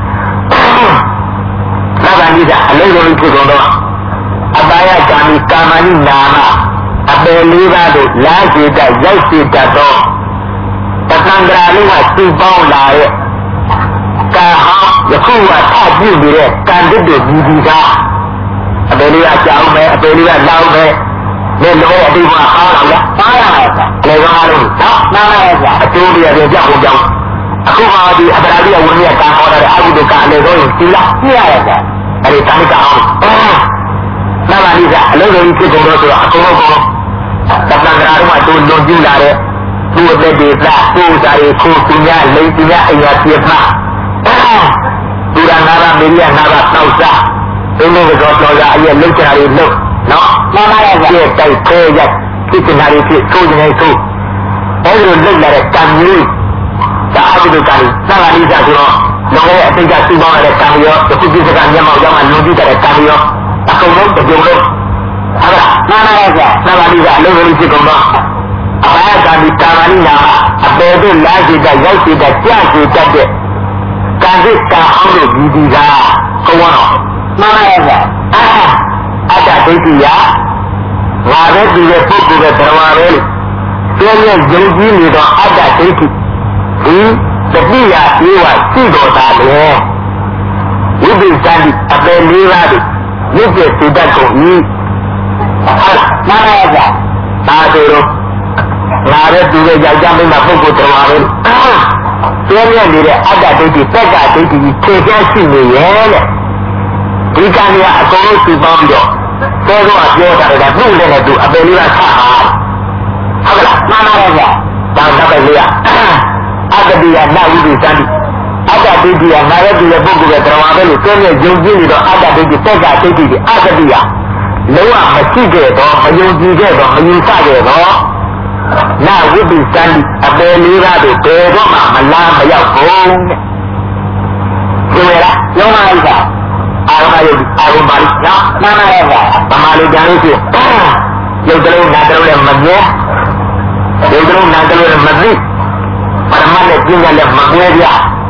Speaker 1: နိစ္စအလုံးစုံဖြစ်ကုန်တော့အဘာယသံဒီကာမဏိနာမအပယ်လေးပါးတို့လာစေတတ်ရောက်စေတတ်သောတသံဃာလေးကစီပေါင်းလာရဲ့ကာဟောယခုကထပြုနေတဲ့ကံတစ်တို့ဒီဒီကအပယ်လေးကကြောက်မယ်အပယ်လေးကလောက်မယ်လက်လုံးအတိတ်ကဟောင်းလာလားဟောင်းလာပါလေကောင်းလို့နော်မှန်ပါရဲ့ဗျာအကျိုးတရားတွေကြောက်ဖို့ကြောက်အခုမှဒီအပရာဒီကဝင်ရကံဟောတာတဲ့အကုသိုလ်ကအလေတော့ဒီလားပြရရဲ့ဗျာအဲ့ဒီကံကအောင်မှန်ပါလိမ့်ဗျာအလုံးစုံဖြစ်ကုန်တော့ဆိုတော့အကုန်လုံးကုန်တပ္ပံကရာတို့ကတို့လွန်ကျူးလာတဲ့သူ့အသက်တွေသပိုးစားတွေခိုးသူများလိမ့်သူများအရာပြပါသူရနာရမေရိယနာရတောက်စားအင်းတို့ကတော့တော်ကြအရဲ့လှုပ်ချတာတွေလှုပ်နော်မှန်ပါရဲ့ဗျာတိုက်ခဲရဖြစ်နေတာတွေဖြစ်ဆိုးနေဆိုးအဲဒီလိုလှုပ်လာတဲ့ကံမျိုးဒါအတုကံသံဃာလိစာဆိုတော့လောကအတိတ်ကစီးပေါင်းရတဲ့ကံရောတစ်ခုတစ်စကမျက်မှောက်ရောက်မှလွန်ကျူးတဲ့ကံရောအကုန်လုံးတကြုံလုံးဟုတ်လားမှန်ပါရဲ့ဗျာသံဃာလိစာအလုံးစုံဖြစ်ကုန်တော့အဘာယကာမိကာမဏိနာအပေတို့လာရှိတဲ့ရောက်ရှိတဲ့ကြရှိတတ်တဲ့ကံစစ်ကံအောင်လို့ဒီဒီကကောင်းတော့မှန်ပါရဲ့ဗျာအာအတ္တဒိဋ္ဌိယငါပဲဒီရဲ့ပုဂ္ဂိုလ်ရဲ့ဘဝပဲပြောရယုံကြည်နေတော့အတ္တဒိဋ္ဌိဒီတတိယဧဝရှိတော်တာလေဝိပ္ပိသတိအပေလေးပါးဒီမြစ်တဲ့စိတ်တတ်ကုန်ဤဟုတ်မှန်ပါရဲ့ဗျာဒါတို့ငါလည်းသူရဲ့ယောက်ျားမိန်းမပုဂ္ဂိုလ်တော်ပါပဲပြောရနေတဲ့အတ္တဒိဋ္ဌိပက္ခဒိဋ္ဌိခြေကျရှိနေရဲ့တဲ့ဒီကံကြီးကအကုန်လုံးစုပေါင်းပြီးတော့သောသောပြောတာကသူ့လည်းနဲ့သူအပယ်လေးကဆက်ဟာဟုတ်ကဲ့မှန်ပါရဲ့ဗျာတောင်းတပည့်လေးကအတ္တတိယနဝိတုသတိအတ္တဒိဋ္ဌိကငါလည်းသူရဲ့ပုဂ္ဂိုလ်ရဲ့တော်ပါပဲလို့ပြောရယုံကြည်နေတော့အတ္တဒိဋ္ဌိပက္ခဒိဋ္ဌိအတ္တတိယလုံးဝမရှိခဲ့တော့မယုံကြည်ခဲ့တော့မယူဆခဲ့တော့နာဝိပ္ပိသံအပေလေးပါးတို့ဘယ်တော့မှမလားမရောက်ဘူးတဲ့ဒီရလားရောမလိုက်တာအာရမယုတ်အာရမလေးနော်မှန်ပါရဲ့ဗျာဗမာလူကြံလို့ရှိရုပ်တလုံးနာတလုံးလည်းမမြဲရုပ်တလုံးနာတလုံးလည်းမသိပရမတ်နဲ့ပြင်းရလည်းမကွဲပြ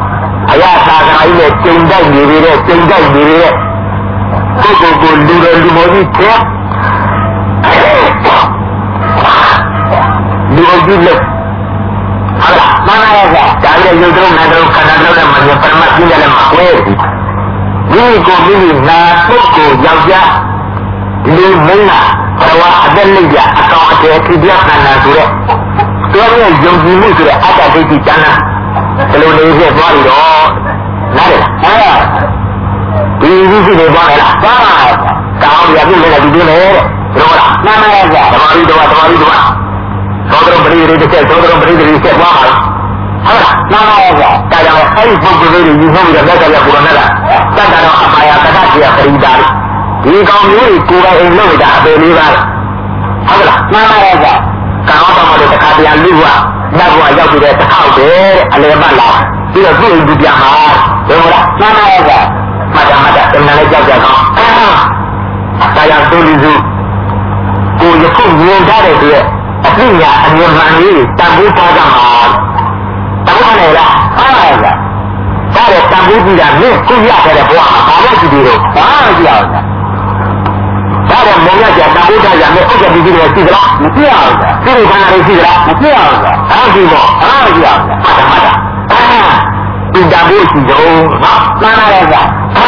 Speaker 1: အရာသာကရာကြီးနဲ့ကျုံတိုက်နေပြီတဲ့ကျုံတိုက်နေပြီတဲ့ကိုကိုကိုလူတော်လူမောကြီးတဲ့လူကြီးလို့ဟုတ်လားမှန်ပါရဲ့ဒါလည်းရုပ်တုံးနာတုံးခန္ဓာလုံးနဲ့မမြင်ပရမတ်ကြီးလည်းမကွဲဘူးဒီကိုမိမိနာပုဂ္ဂိုလ်ယောက်ျားလူမင်းလားဘဝအသက်လိပ်ပြအကောင်အထည်ခိပြခန္ဓာဆိုတဲ့တော်ရဲ့ယုံကြည်မှုဆိုတဲ့အတ္တဒိဋ္ဌိတဏ္ဍဘယ်လိုနေဖြစ်သွားပြီတော့နားတယ်လားဟုတ်ပါဒီဒီရှိနေသွားတယ်လားသွားပါကောင်းရပြီလည်းဒီလိုလေတော့လားမှန်ပါရဲ့ဓမ္မရီတော်ဓမ္မရီတော်သောတော်ပရိသေတစ်ချက်သောတော်ပရိသေတစ်ချက်သွားပါဟုတ်လားမှန်ပါရဲ့ဒါကြောင့်အဲ့ဒီပုဂ္ဂိုလ်လေးကြီးဟုတ်ပြီးတော့မြတ်စွာဘုရားကိုယ်တော်နဲ့လားတတ်တာတော့အပါယတတ္တကြီးပရိဒါဒီကောင်မျိုးတွေကိုယ်တိုင်လုပ်နေတာအပေလေးပါဟုတ်လားမှန်ပါရဲ့ကောင်းတော့လည်းတခါတည်းလူကနတ်ဘဝရောက်ပြီးတဲ့တစ်ခေါက်တည်းအလယ်ပတ်လာပြီးတော့သူ့အိမ်သူပြန်မှာဟုတ်လားမှန်ပါရဲ့ကောမတ္တမတ္တတမန်လည်းကြောက်ကြကောင်းဒါကြောင့်သူလူစုကိုယခုမြင်ထားတဲ့ဆိုရဲ့အပြည့်ညာအမြင်မှန်လေးတန်ဖိုးထားကြမှာတန်ဖိုးနဲ့လားမှန်ပါရဲ့ဒါတော့တန်ဖိုးကြည့်တာမင်းခုရခဲ့တဲ့ဘဝမှာဘာလို့ကြည့်ပြီးတော့ဘာမှမကြည့်အောင်ဒါတော့မောင်ရကြတန်ဖိုးထားကြမယ်ဥစ္စာဒီကြီးတွေရှိသလားမကြည့်အောင်ဒီလိုခန္ဓာတွေရှိသလားမကြည့်အောင်အားကြည့်ပေါ့အားကြည့်အောင်မှတ်တာမှတ်တာဒီတန်ဖိုးရှိတော့နော်မှန်ပါရဲ့ကွာ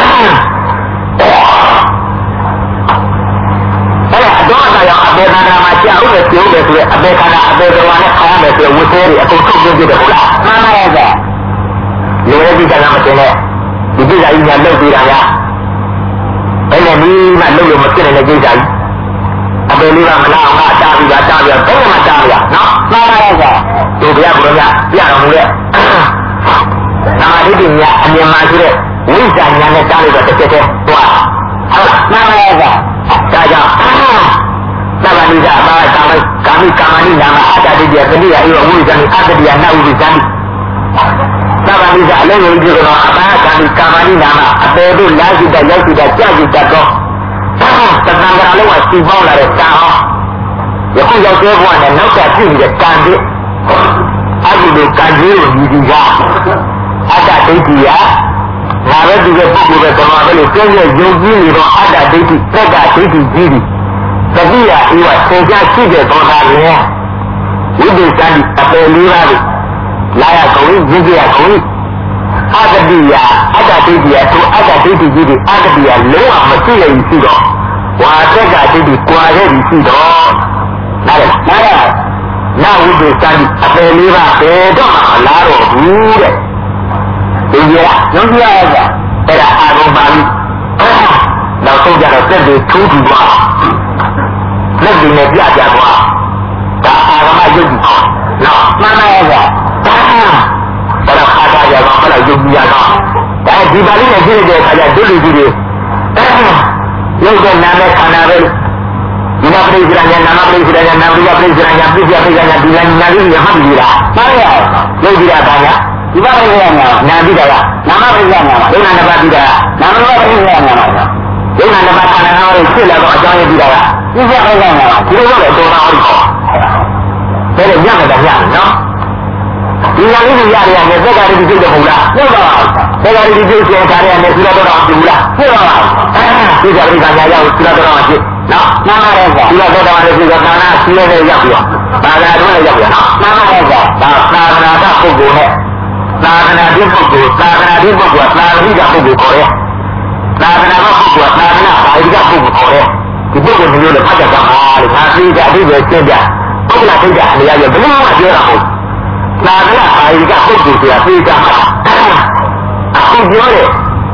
Speaker 1: အဲ့ဒါတော့တရားအပေခန္ဓာမှာကြာဥပ္ပကျုံးတယ်ဆိုရင်အပေခန္ဓာအပေတော်နဲ့ခေါင်းမယ်ဆိုရင်ဝိသေးတွေအကုန်ထုတ်ပြပြတယ်ဟုတ်လားမှန်ပါရဲ့ကွာလူရဲ့ဒီကံမတင်တဲ့ဒီကိစ္စကြီးညာလုပ်ပြီးတာလားအဲ့ဒါဒီမှလုပ်လို့မဖြစ်တဲ့ကိစ္စကြီးအပေလေးကမနာအောင်ကတားပြီးတာတားပြီးတော့ဘယ်မှာတားရနော်မှန်ပါရဲ့ကွာဒီဘုရားဘုရားပြတော်မူတဲ့နာမတိညာအမြင်မှရှိတဲ့ဝိဇ္ဇာညာနဲ့တားလို့တော့တစ်ချက်တည်းသွားဟုတ်မှန်ပါရဲ့ကွာဒါကြောင့်သဗ္ဗနိဒာဘာကာမိကာမိကာမဏိနာမအတ္တတိယပတိယဧဝဝိဇ္ဇာနိအတ္တတိယနဝိဇ္ဇာနိသဗ္ဗနိဒာအလုံးစုံကြည့်တော့အဘာကာမိကာမဏိနာမအပေတို့လာရှိတဲ့ရောက်ရှိတဲ့ကြာရှိတတ်တော့သတ္တံကရာလုံးကစီပေါင်းလာတဲ့ကံဟောယခုရောက်တဲ့ဘဝနဲ့နောက်ကဖြစ်နေတဲ့ကံတွေအဲ့ဒီလိုကံကြီးကိုယူပြီးကအတ္တဒိဋ္ဌိယငါပဲဒီကပုဂ္ဂိုလ်ပဲဓမ္မပဲလို့ကျင့်ရယုံကြည်နေတော့အတ္တဒိဋ္ဌိသက္ကဒိဋ္ဌိကြီးတွေတတိယဧဝသင်္ချာရှိတဲ့သောတာလင်ဝိသေသတိအပယ်လေးပါးကိုလာရကုန်ရင်းကြရကုန်အတ္တတိယအတ္တဒိဋ္ဌိယတို့အတ္တဒိဋ္ဌိကြီးတွေအတ္တတိယလုံးဝမရှိရရှိတော့ဝါသက္ကဒိဋ္ဌိကွာရရှိတော့နားရနားရနာဝိသေသတိအပယ်လေးပါးဘယ်တော့မှလာတော့ဘူးတဲ့ဒီရယုံကြည်ရရအဲ့ဒါအာရုံပါဠိနောက်ဆုံးကြတော့စက်တွေထူးထူးသွားလက်တွေနဲ့ပြကြသွားဒါအာရမယုတ်ကြီးနော်မှန်ပါရဲ့ကွာဒါတော့ခါကြကြတော့ဘယ်လိုယုတ်ကြီးရတော့ဒါဒီပါဠိနဲ့ကြည့်တဲ့အခါကျဒုလူကြီးတွေရုပ်တဲ့နာမည်ခန္ဓာပဲဒီမှာပြိစ္ဆာညာနာမပြိစ္ဆာညာနာမပြိစ္ဆာညာပြိစ္ဆာပြိစ္ဆာညာဒီလနာလေးရမှတ်ပြီးလားမှန်ပါရဲ့ယုတ်ကြီးတာဘာညာဒီပါဠိကညာနာပြီးတာကနာမပြိစ္ဆာညာဒုနာနှစ်ပါးပြီးတာနာမပြိစ္ဆာညာနာမှာဒုနာနှစ်ပါးခန္ဓာနာကိုဖြစ်လာတော့အကြောင်းရပြီးတာကပြည့်စုံအောင်လာဒီလိုတော့လေတော်တော်ဟုတ်တယ်ဒါလည်းညံ့တယ်ညံ့နော်ဒီလာလေးကြီးရတယ်နဲ့သက္ကာရိတိစိတ်တော့ဟုတ်လားဟုတ်ပါဘူးသက္ကာရိတိစိတ်ဆိုထားရတယ်နဲ့သုရတော်တော်ပြုလားဟုတ်ပါဘူးအဲဒီကြရိကညာရောက်သုရတော်တော်ဖြစ်နော်နားရဲကွာသုရတော်တော်လည်းပြုတော့နာနာစီးရဲရောက်ပြီးတော့ဘာသာတော်လည်းရောက်ပြီးနော်နားရဲကွာဒါသာသနာ့ပုဂ္ဂိုလ်နဲ့သာသနာ့ပုဂ္ဂိုလ်သာသနာ့ပုဂ္ဂိုလ်သာသနာ့ပုဂ္ဂိုလ်ခေါ်ရဲသာသနာ့ပုဂ္ဂိုလ်သာသနာ့ဘာဝိကပုဂ္ဂိုလ်ခေါ်ရဲဒီပုဂ္ဂိုလ်မျိုးလည်းဖတ်ကြပါလားလို့ငါသိကြအပြီးပဲရှင်းပြပုဂ္ဂလသိကြအနေရရဘယ်လိုမှပြောတာမဟုတ်သာသနာ့ဘာဝိကပုဂ္ဂိုလ်ဆိုတာသိကြမှာအခုပြောတယ်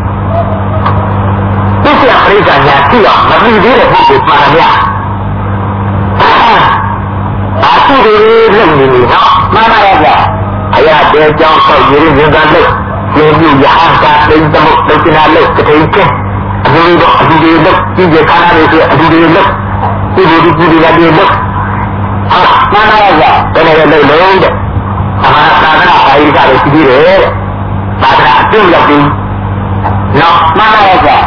Speaker 1: သိစရာပရိက္ခညာသိအောင်မသိသေးတဲ့ပုဂ္ဂိုလ်ပါရမအခုဒီလုံနေနေနော်မှန်ပါရဲ့ကွာအရာတဲကြောင်းဆောက်ရင်းရင်းသားလို့ကျင်းပြရဟန်းသာသိသမုတ်သိနာလို့တတိယအတူတူအတူတူလို့ဒီကခါနာလေးဆိုအတူတူလို့ဒီလိုဒီဒီလာဒီလို့ဟာမှန်ပါရဲ့ကွာတကယ်လို့လုံးတဲ့အမှန်သာသနာ့ဘာဝိကလည်းရှိသေးတယ်သာသနာအကျိုးရောက်ပြီးနော်မှန်ပါရဲ့ကွာ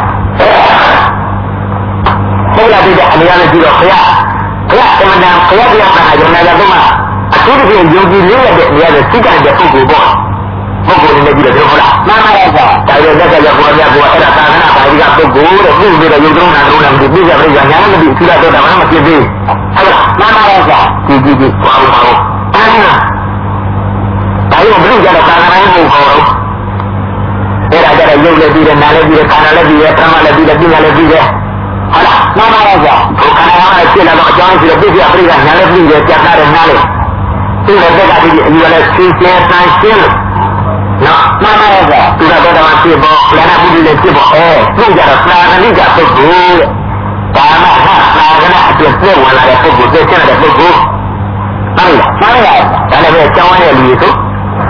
Speaker 1: ဘုရားပြတဲ့အနေနဲ့ကြည့်တော့ခရခရအမှန်တန်ခရပြတာကယုံနာရတော့မှအထူးသဖြင့်ယုံကြည်လေးရတဲ့နေရာနဲ့စိတ်ကတဲ့ပုဂ္ဂိုလ်ပေါ့ပုဂ္ဂိုလ်နေပြီးတော့ဟုတ်လားမှန်ပါရဲ့ဒါရတဲ့ကကြောပေါ်ရပေါ်အဲ့ဒါသာသနာပါဠိကပုဂ္ဂိုလ်တဲ့ပြုပြီးတော့ယုံသုံးနာသုံးနာမသိပြည့်ပြည့်ညာလည်းမသိသူလာတော့တာမှမဖြစ်သေးဟုတ်လားမှန်ပါရဲ့ဒီဒီဒီဘာလို့ဘာလို့အဲ့ဒါဒါရောဘုရားကသာသနာ့ကိုခေါ်တော့အဲ့ဒါကြတော့ယုံလည်းပြီးတယ်နားလည်းပြီးတယ်ခန္ဓာလည်းပြီးတယ်ပရမလည်းပြီးတယ်ပညာလည်းပြီးတယ်ဟုတ်လားမှန်ပါရဲ့ဘုခန္ဓာကဖြစ်လာတော့အကြောင်းရှိတော့ပြည့်ပြည့်ပြည့်ညာလည်းပြီးတယ်ကြက်တာလည်းနားလည်းသူ့ရဲ့တက်ကတည်းကအယူလည်းရှင်းရှင်းတန်ရှင်းလို့နော်မှန်ပါရဲ့သူကတော့တော့ဖြစ်ပေါ်လနာပုဒ်လည်းဖြစ်ပေါ်အဲသူကြတော့သာသနိကပုဂ္ဂိုလ်တဲ့ဒါမှဟာသာသနာအကျင့်ပြည့်ဝင်လာတဲ့ပုဂ္ဂိုလ်သိချင်တဲ့ပုဂ္ဂိုလ်မှန်လားမှန်ပါဒါလည်းပဲကျောင်းရတဲ့လူတွေဆို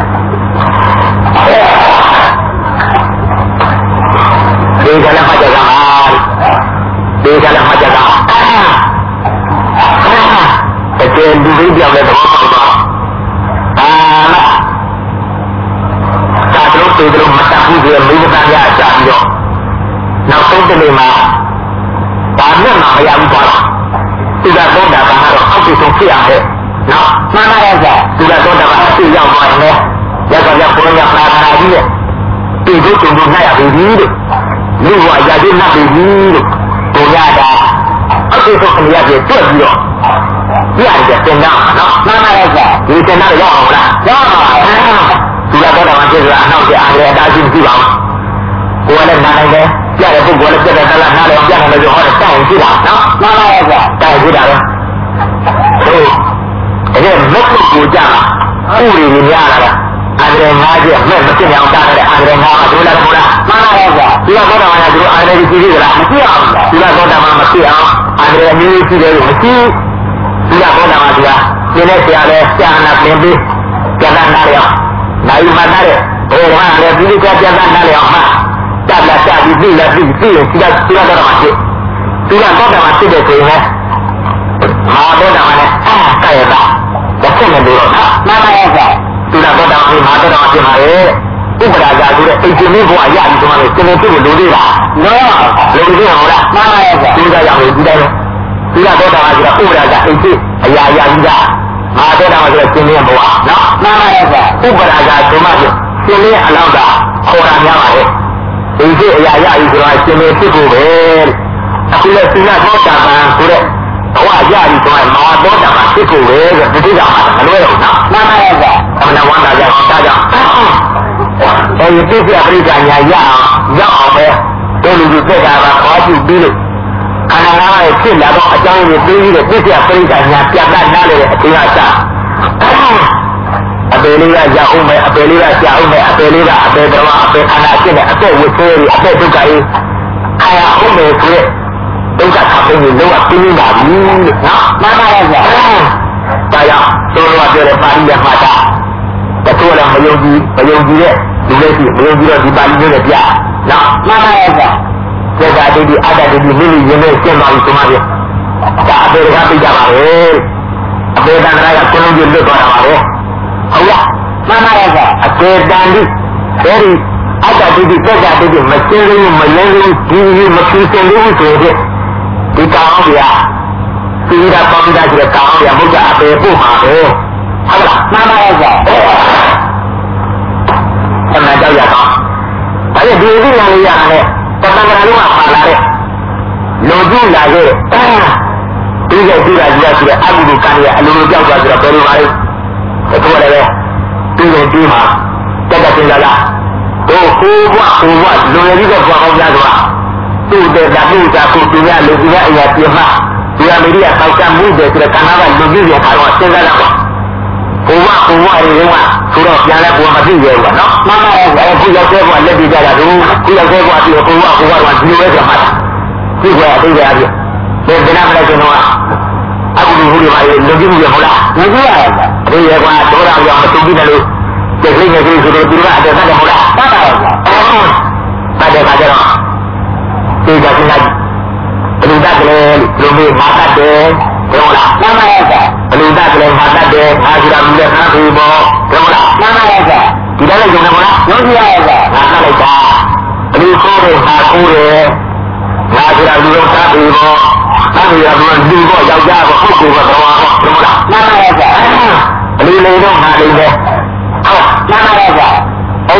Speaker 1: ဒီကလည်းမှတ်ကြတာဒီကလည်းမှတ်ကြတာတကယ်လူတွေပြောင်းတဲ့သဘောပေါက်တော့အာသာတို့တွေတို့မတတ်ဘူးဆိုမိမသားရအကြပြီးတော့နောက်ဆုံးတစ်နေ့မှာဒါနဲ့မှမရဘူးပေါ့သူကတော့တာကတော့အောက်ဆုံးဖြစ်ရမယ်နော်မှန်ပါရဲ့သူကတော့တာကအဖြစ်ရောက်သွားတယ်ရသော်ရဘုရားသာသနာကြီးရဲ့ဒီလိုတုံတုံနိုင်ရပြီလို့လူ့ဘဝရာဇိနှပ်ပြီလို့ဘုရားတာအောက်ဆုံးခမရပြတွက်ပြီးတော့ပြရတယ်တင်တာနော်မှန်ပါရဲ့ဒီတင်တာရောက်အောင်လားရောက်ပါဘူးသူကတော့တာမှဖြစ်လာနောက်ကျအားရအတားရှိမရှိပါဘူးကိုယ်လည်းနားနိုင်တယ်ပြတဲ့ပုဂ္ဂိုလ်လည်းပြတဲ့တလားနားလည်းပြတယ်လို့ဟောတယ်တိုင်ရှိတာနော်မှန်ပါရဲ့တိုင်ရှိတာပဲဟုတ်တကယ်မက်ကိုကိုကြဥရီကြီးများလာတာအန္တရာယ်ငါးချက်မဲ့မဖြစ်အောင်တားတဲ့အန္တရာယ်ငါးပါဒုလားဘုရားမှန်ပါရဲ့ဒီကတော့တာမှသူအန္တရာယ်ကြီးကြီးလားမဖြစ်အောင်ဒီကတော့တာမှမဖြစ်အောင်အန္တရာယ်ကြီးကြီးတယ်လို့မရှိဒီကတော့တာမှသူကပြင်းတဲ့ဆရာလည်းစာနာပြင်ပြီးကျန်တာနားရအောင်နိုင်မှနားရဘယ်မှာလဲဒီကကျန်တာနားရအောင်မှာတက်လာတက်ပြီးပြီးလာပြီးပြီးဒီကဒီကတော့တာမှဖြစ်ဒီကတော့တာမှဖြစ်တဲ့ချိန်နဲ့မာတော့တာမှလည်းအားကြရတာတစ်ချက်နဲ့လို့တော့မှန်ပါရဲ့သူကတော့တာမှမာတော့တာဖြစ်ပါရဲ့ဥပဒါကြဆိုတဲ့အိမ်ရှင်လေးဘုရားရပြီဆိုမှလည်းစင်နေဖြစ်လို့လိုသေးတာနော်လိုသေးတယ်ဟုတ်လားမှန်ပါရဲ့ဒီကရောက်ပြီဒီတိုင်းဒီကတော့တာမှဆိုတော့ဥပဒါကြအိမ်ရှင်အရာရကြီးတာမာတော့တာမှဆိုတော့စင်နေဘုရားနော်မှန်ပါရဲ့ဥပဒါကြဆိုမှဖြစ်စင်နေအလောက်ကခေါ်တာများပါရဲ့အိမ်ရှင်အရာရကြီးဆိုတော့စင်နေဖြစ်ဖို့ပဲအခုလည်းစင်နာတော့တာမှဆိုတဲ့ဘဝရပြီဆိုရင်မာတော့တာမှဖြစ်ဖို့ပဲဆိုတတိယမှာမလွဲတော့နော်မှန်ပါရဲ့အမှန်ဝမ်းသာကြအောင်တာကြောင့်အဲဒီပြည့်ပြည့်ပရိက္ခညာရအောင်ရောက်အောင်ပဲတို့လူကြီးပြည့်တာကခေါ်ကြည့်ပြီးလို့ခန္ဓာငါးပါးဖြစ်လာတော့အကြောင်းရင်းပြီးပြီးတော့ပြည့်ပြည့်ပရိက္ခညာပြတ်တတ်နားလေတဲ့အချိန်ကစအပေလေးကရောက်အောင်ပဲအပေလေးကကြာအောင်ပဲအပေလေးကအပေတော်အပေခန္ဓာဖြစ်တဲ့အပေဝိသေရီအပေဒုက္ခကြီးခါရအောင်ပဲဆိုရက်ဒုက္ခခပ်ပြီးလောကပြင်းနေတာဘူးလို့နော်မှန်ပါရဲ့ဗျာဒါကြောင့်တို့ကပြောတဲ့ပါဠိရမှာတာတချို့လည်းမယုံကြည်မယုံကြည်တဲ့ဒီလိုရှိမယုံကြည်တော့ဒီပါဠိမျိုးနဲ့ပြနော်မှန်ပါရဲ့ဗျာစေတာတိတိအတ္တတိတိမိမိရင်းနဲ့ရှင်းပါပြီဆိုမှပြဒါအပေကပြကြပါလေအပေတန်တရားကကိုလုံးကြီးလွတ်သွားတာပါပဲဟုတ်လားမှန်ပါရဲ့ဗျာအပေတန်တိအဲဒီအတ္တတိတိစေတာတိတိမရှင်းလို့မလင်းလို့ဒီဒီမဖြူစင်လို့ဆိုတဲ့ဒီကောင်းပြသီရပေါင်းတာကျတဲ့ကောင်းပြဘုရားအပေပို့မှာပဲဟုတ်လားမှန်ပါရဲ့ဗျာအမှန်တော့ရတော့ဒါနဲ့ဒီဥဒိနာလေးရတယ်တဏ္ဍာလုံးကပါလာတဲ့လူကြည့်လာခဲ့ဒီကဒီကကြီးရဆိုတဲ့အကုသိုလ်ကံရအလိုလိုကြောက်သွားဆိုတော့ဘယ်လိုပါလဲတို့လည်းပဲဒီလိုဒီမှာတက်တက်တင်လာလားတို့ကိုဘွားကိုဘွားလူရည်ကြီးကဘွားကောင်းကြတော့သူ့တဲ့ဓာတ်မှုသာကိုပြရလူပြရအရာပြမှာဒီအမေရိကပေါက်ချမှုတဲ့ဆိုတဲ့ကဏ္ဍကလူကြီးရခါတော့စဉ်းစားတော့ဘုရားဘုရားရေကဆိုတော့ပြန်လဲဘုရားမသိရဘူးနော်မှန်ပါရဲ့အခုရောက်တဲ့ဘုရားလက်ပြကြတာသူခုရောက်တဲ့ဘုရားပြီးဘုရားဘုရားကဒီလိုပဲပြန်မှာဒီကွာအသိကြရပြီဒီကနေ့မနေ့ကတော့အခုဒီဘုရားရေလူကြီးမှုရမလားမကြည့်ရဘူးဒီရေကွာတော်တော်ရောမသိဘူးလို့ဒီကိစ္စကြီးဆိုတော့သူကအတက်တယ်မဟုတ်လားတတ်တာပါတတ်တယ်ပါကြတော့ဒီကနေ့ဘလူတတ်တယ်လူမျိုးမာတတ်တယ်ဟုတ်လားမှန်ပါရဲ့ဘလူတတ်တယ်မာတတ်တယ်အာရှိရာလူလည်းနားပြီးပေါ့ဟုတ်လားမှန်ပါရဲ့ဒီတိုင်းလည်းယုံတယ်မလားယုံကြည့်ရရဲ့ငါတတ်လိုက်တာဘလူခိုးတယ်ငါခိုးတယ်ငါရှိရာလူလည်းနားပြီးပေါ့နားပြီးရဘူးလူပေါ့ယောက်ျားပေါ့ပုဂ္ဂိုလ်ပေါ့တော်ပါပေါ့ဟုတ်လားမှန်ပါရဲ့ဘလူလေးတော့ငါလေးပဲဟုတ်မှန်ပါရဲ့အဲ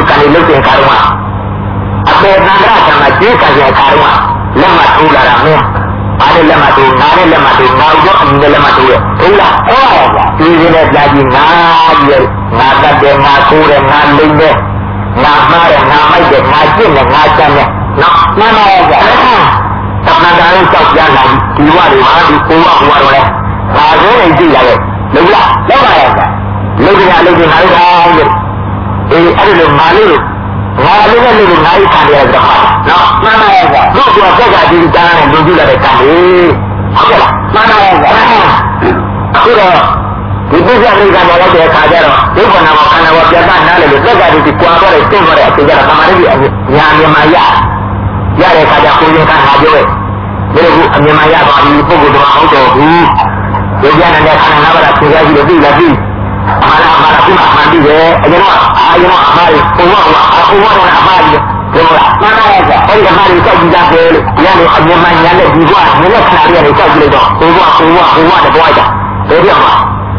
Speaker 1: ကံလေးလုပ်တဲ့ခါတော့အပေသံဃာဆံမှာကျေးကံရဲ့ခါတော့လက်မှတ်ထိုးလာတာမင်းအားနဲ့လက်မှတ်ထိုးငါနဲ့လက်မှတ်ထိုးငါတို့အမြင်နဲ့လက်မှတ်ထိုးရဲ့ဟုတ်လားဟုတ်ပါဗျာဒီဒီနဲ့ကြာကြီးငါရဲ့ငါတတ်တယ်ငါကိုယ်တယ်ငါလိမ့်တယ်ငါမှားတယ်ငါမိုက်တယ်ငါကျင့်တယ်ငါချမ်းတယ်နော်မှန်ပါရဲ့ဗျာသမန္တာလေးကြောက်ကြလာဒီဝတွေဟာဒီကိုဝဘဝတော့လဲငါဆိုရင်ကြည့်ရရဲ့လို့လားလောက်ပါရဲ့ဗျာလုကြလုကြငါတို့ကောင်းလို့အေးအဲ့လိုငါလေးငါလေးနဲ့လို့ငါ့ခံရတဲ့တော့နော်မှန်ပါရဲ့ဗျာတို့ကစက်ကဒီတန်းနဲ့လူကြည့်လာတဲ့ကံလေးဟုတ်ကဲ့လားမှန်ပါရဲ့ဗျာအခုတော့ဒီပြည့်စုံတဲ့ကံရောက်တဲ့အခါကျတော့ဒီခန္ဓာမှာခန္ဓာကိုပြတ်သားနားလေလို့စက်ကဒီကွာတော့တဲ့သင်္ဘောတဲ့အချိန်ကျတော့သမာဓိကြီးညာမြန်မာရရတဲ့အခါကျကိုယ်ရင်ကငါပြောရဲ့ဒီလိုအမြင်မှရပါပြီပုဂ္ဂိုလ်တော်ဟုတ်တော်ဘူးဒီကျန်တဲ့ခန္ဓာနာပါတာသင်္ကြန်ကြီးလို့ပြီးလာပြီးအမှန်အမှန်ကမှန်ပြီးပဲအရင်ကအာယမအမှားကိုဘုရားကဘုရားကအမှားကြီးဒီလိုလားမှန်ပါရဲ့ဗျအဲ့ဒီအမှားကိုကြောက်ကြည့်ကြတယ်လို့ဒီကနေအမြင်မှညာနဲ့ဒီကွာနည်းနဲ့ခဏလေးကနေကြောက်ကြည့်လိုက်တော့ဘုရားဘုရားဘုရားတပွားကြဘယ်ပြောမှာ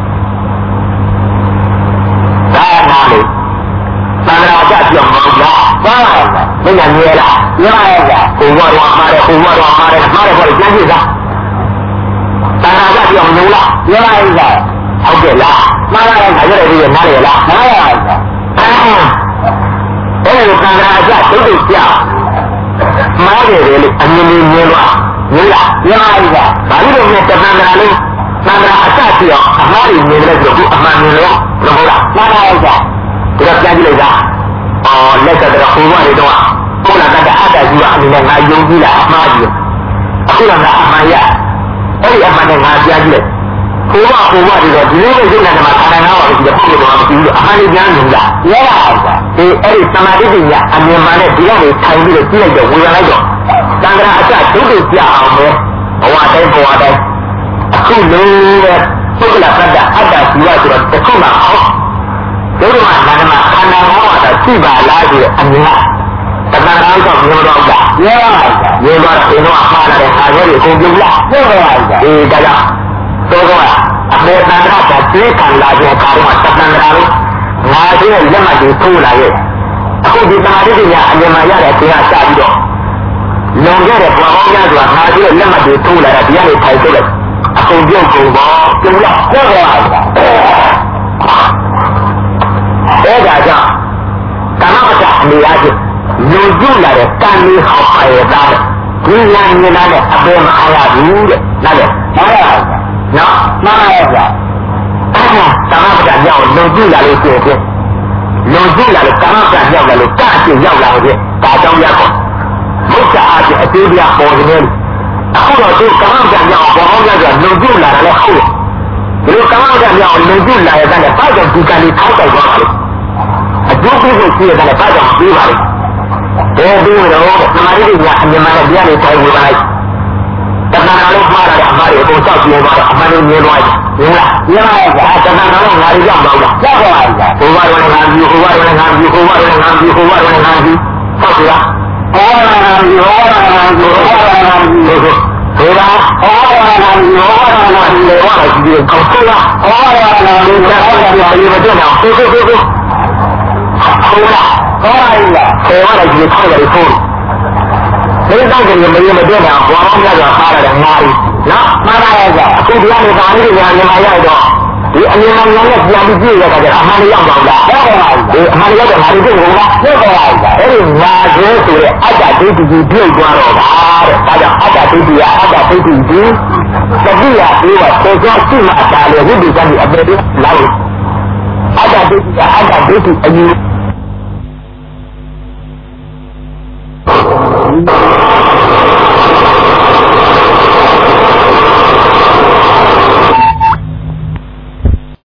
Speaker 1: ဒါနာလို့သံဃာကြပြောမှာလားပါပါဘယ်ညာမြဲလားမြဲပါရဲ့ဗျဘုရားတော်မှားတယ်ဘုရားတော်မှားတယ်မှားတယ်ခေါ်ကြမ်းကြည့်သားသံဃာကြပြောမလို့လားမြဲပါရဲ့ဗျဟုတ်ကဲ့လားမှန်ပါရဲ့ခါကြတယ်ဒီကနားရလားမှန်ပါရဲ့အဲ့ဒီကံရာအကျဒုတိယကြောက်မားတယ်လေအမြင်မြင်လို့မြင်လားမြင်ပါရဲ့ဘာလို့လဲတဏ္ဍာလေးတဏ္ဍာအကျကြည့်အောင်အမှားတွေမြင်တယ်ဆိုတော့အမှန်မြင်လို့မဟုတ်လားမှန်ပါရဲ့ဒါတော့ပြန်ကြည့်လိုက်တာအော်လက်ကတော့ဟိုဘတွေတော့ဘုရားကအတ္တကြီးကအမြင်နဲ့ငါယုံကြည်လားအမှားကြီးအခုတော့ငါအမှန်ရအဲ့ဒီအမှန်နဲ့ငါပြန်ကြည့်လိုက်ဘုရားဘုရားဒီတော့ဒီလိုပဲစိတ်နဲ့မှာခန္ဓာငါးပါးကိုဒီပုဂ္ဂိုလ်တော်မကြည့်လို့အမှန်ကြီးပြန်မြင်လားရဲပါ့ဗျာဒီအဲ့ဒီသမာဓိပညာအမြင်မှန်နဲ့ဒီကနေထိုင်ပြီးတော့ကြည့်လိုက်တော့ဝေရလိုက်တော့သံဃာအကျဒုတိယကြအောင်ပဲဘဝတိုင်းဘဝတိုင်းအခုလုံးပဲပုဂ္ဂလပတ္တအတ္တဇီဝဆိုတော့တစ်ခုမှအောင်ဒုတိယနာမခန္ဓာငါးပါးတော့ရှိပါလားဆိုတဲ့အမြင်ကတဏှာကြောင့်မြင်တော့ကြရဲပါ့ဗျာမြင်တော့ဒီတော့မှားလာတဲ့ခါကျတွေအကုန်ပြုတ်လားဟုတ်ပါပါဗျာဒီဒါကြောင့်သောကအမေတန္တရာကသိခံလာတဲ့အခါမှာတဏ္ဍာလို့ငါတို့ရဲ့လက်မှတ်တွေထိုးလာရဲ့အခုဒီသမာဓိပညာအမြင်မှရတဲ့တရားစပြီးတော့လုံခဲ့တဲ့ဘဝပေါင်းများစွာငါတို့ရဲ့လက်မှတ်တွေထိုးလာတာဒီကနေထိုင်ထုတ်လိုက်အကုန်ပြုတ်ကုန်တော့ကျုံလားဟုတ်ပါပါအဲဒါကြောင့်ကာမပတ္တအနေအချင်းလုံကျလာတဲ့ကံလေးဟောက်ပါရဲ့သားဒီဉာဏ်ဉာဏ်နဲ့အပေမအားရဘူးတဲ့နားလေမှန်ပါပါနော်မှန်ပါရဲ့ဗျာအဲဒါကာမပတ္တကြောင့်လုံကျလာလို့ဖြစ်ဖြစ်လုံကျလာလို့ကာမပတ္တကြောင့်လည်းကအချင်းရောက်လာလို့ဒါကြောင့်ရတော့ဘုရားအားဖြင့်အသေးပြပေါ်နေတယ်အခုတော့ဒီကာမပတ္တကြောင့်ဘောင်းများကလုံကျလာတယ်ဟုတ်ဒီလိုကာမပတ္တကြောင့်လုံကျလာရတဲ့ဘာကြောင့်ဒီကံလေးထောက်တိုက်သွားတာလဲအကျိုးပေးဖို့ရှိရတယ်ဘာကြောင့်ပြီးပါလဲဘယ်ပြီးတော့သမာဓိပညာအမြင်မှလည်းတရားတွေထိုင်ဝင်လိုက်တဏှာလုံးမှားလာတဲ့အမှားတွေအကုန်စောက်ပြေသွားတော့အမှန်ကိုမြင်သွားတယ်ဟုတ်လားမြင်ပါရဲ့ဒါတဏှာလုံးငါတွေရောက်တော့လားရောက်ပါရဲ့ဘုရားတော်နဲ့ငါပြီးဘုရားတော်နဲ့ငါပြီးဘုရားတော်နဲ့ငါပြီးဘုရားတော်နဲ့ငါပြီးဟုတ်ပြီလားဟောတာငါပြီးဟောတာငါပြီးဟောတာငါပြီးဟုတ်ဟုတ်ဘုရားဟောတာငါပြီးဟောတာငါပြီးလေဟောတာဒီကောင်းဆိုလားဟောတာငါပြီးဟောတာငါပြီးမတွေ့တော့ဟုတ်ဟုတ်ဟုတ်ဟုတ်လားဟောရည်လားဟောရည်ကိုခေါ်ရတယ်ဆိုဒီတော့ကလည်းမရမတွေ့တာဘောင်းများစွာထားရတယ်ငါးရီနော်မှားပါရဲ့ကြာအခုဒီကနေပါဠိညာမြန်မာရောက်တော့ဒီအမြင်မှန်နဲ့ပြန်ပြီးပြည့်ရတာကြအမှန်ရောက်တော့လားဟုတ်ပါဘူးဒီအမှန်ရောက်တော့ငါတို့တွေ့ဘူးလားဟုတ်ပါဘူးအဲ့ဒီငါကျဲဆိုတဲ့အတ္တဒိဋ္ဌိကြီးပြုတ်သွားတော့တာတဲ့ဒါကြောင့်အတ္တဒိဋ္ဌိကအတ္တဒိဋ္ဌိကြီးတတိယပြီးတော့သေချာရှိမှအတားလေဝိပ္ပန္နိအပေတွေလာလို့အတ္တဒိဋ္ဌိကအတ္တဒိဋ္ဌိအယူ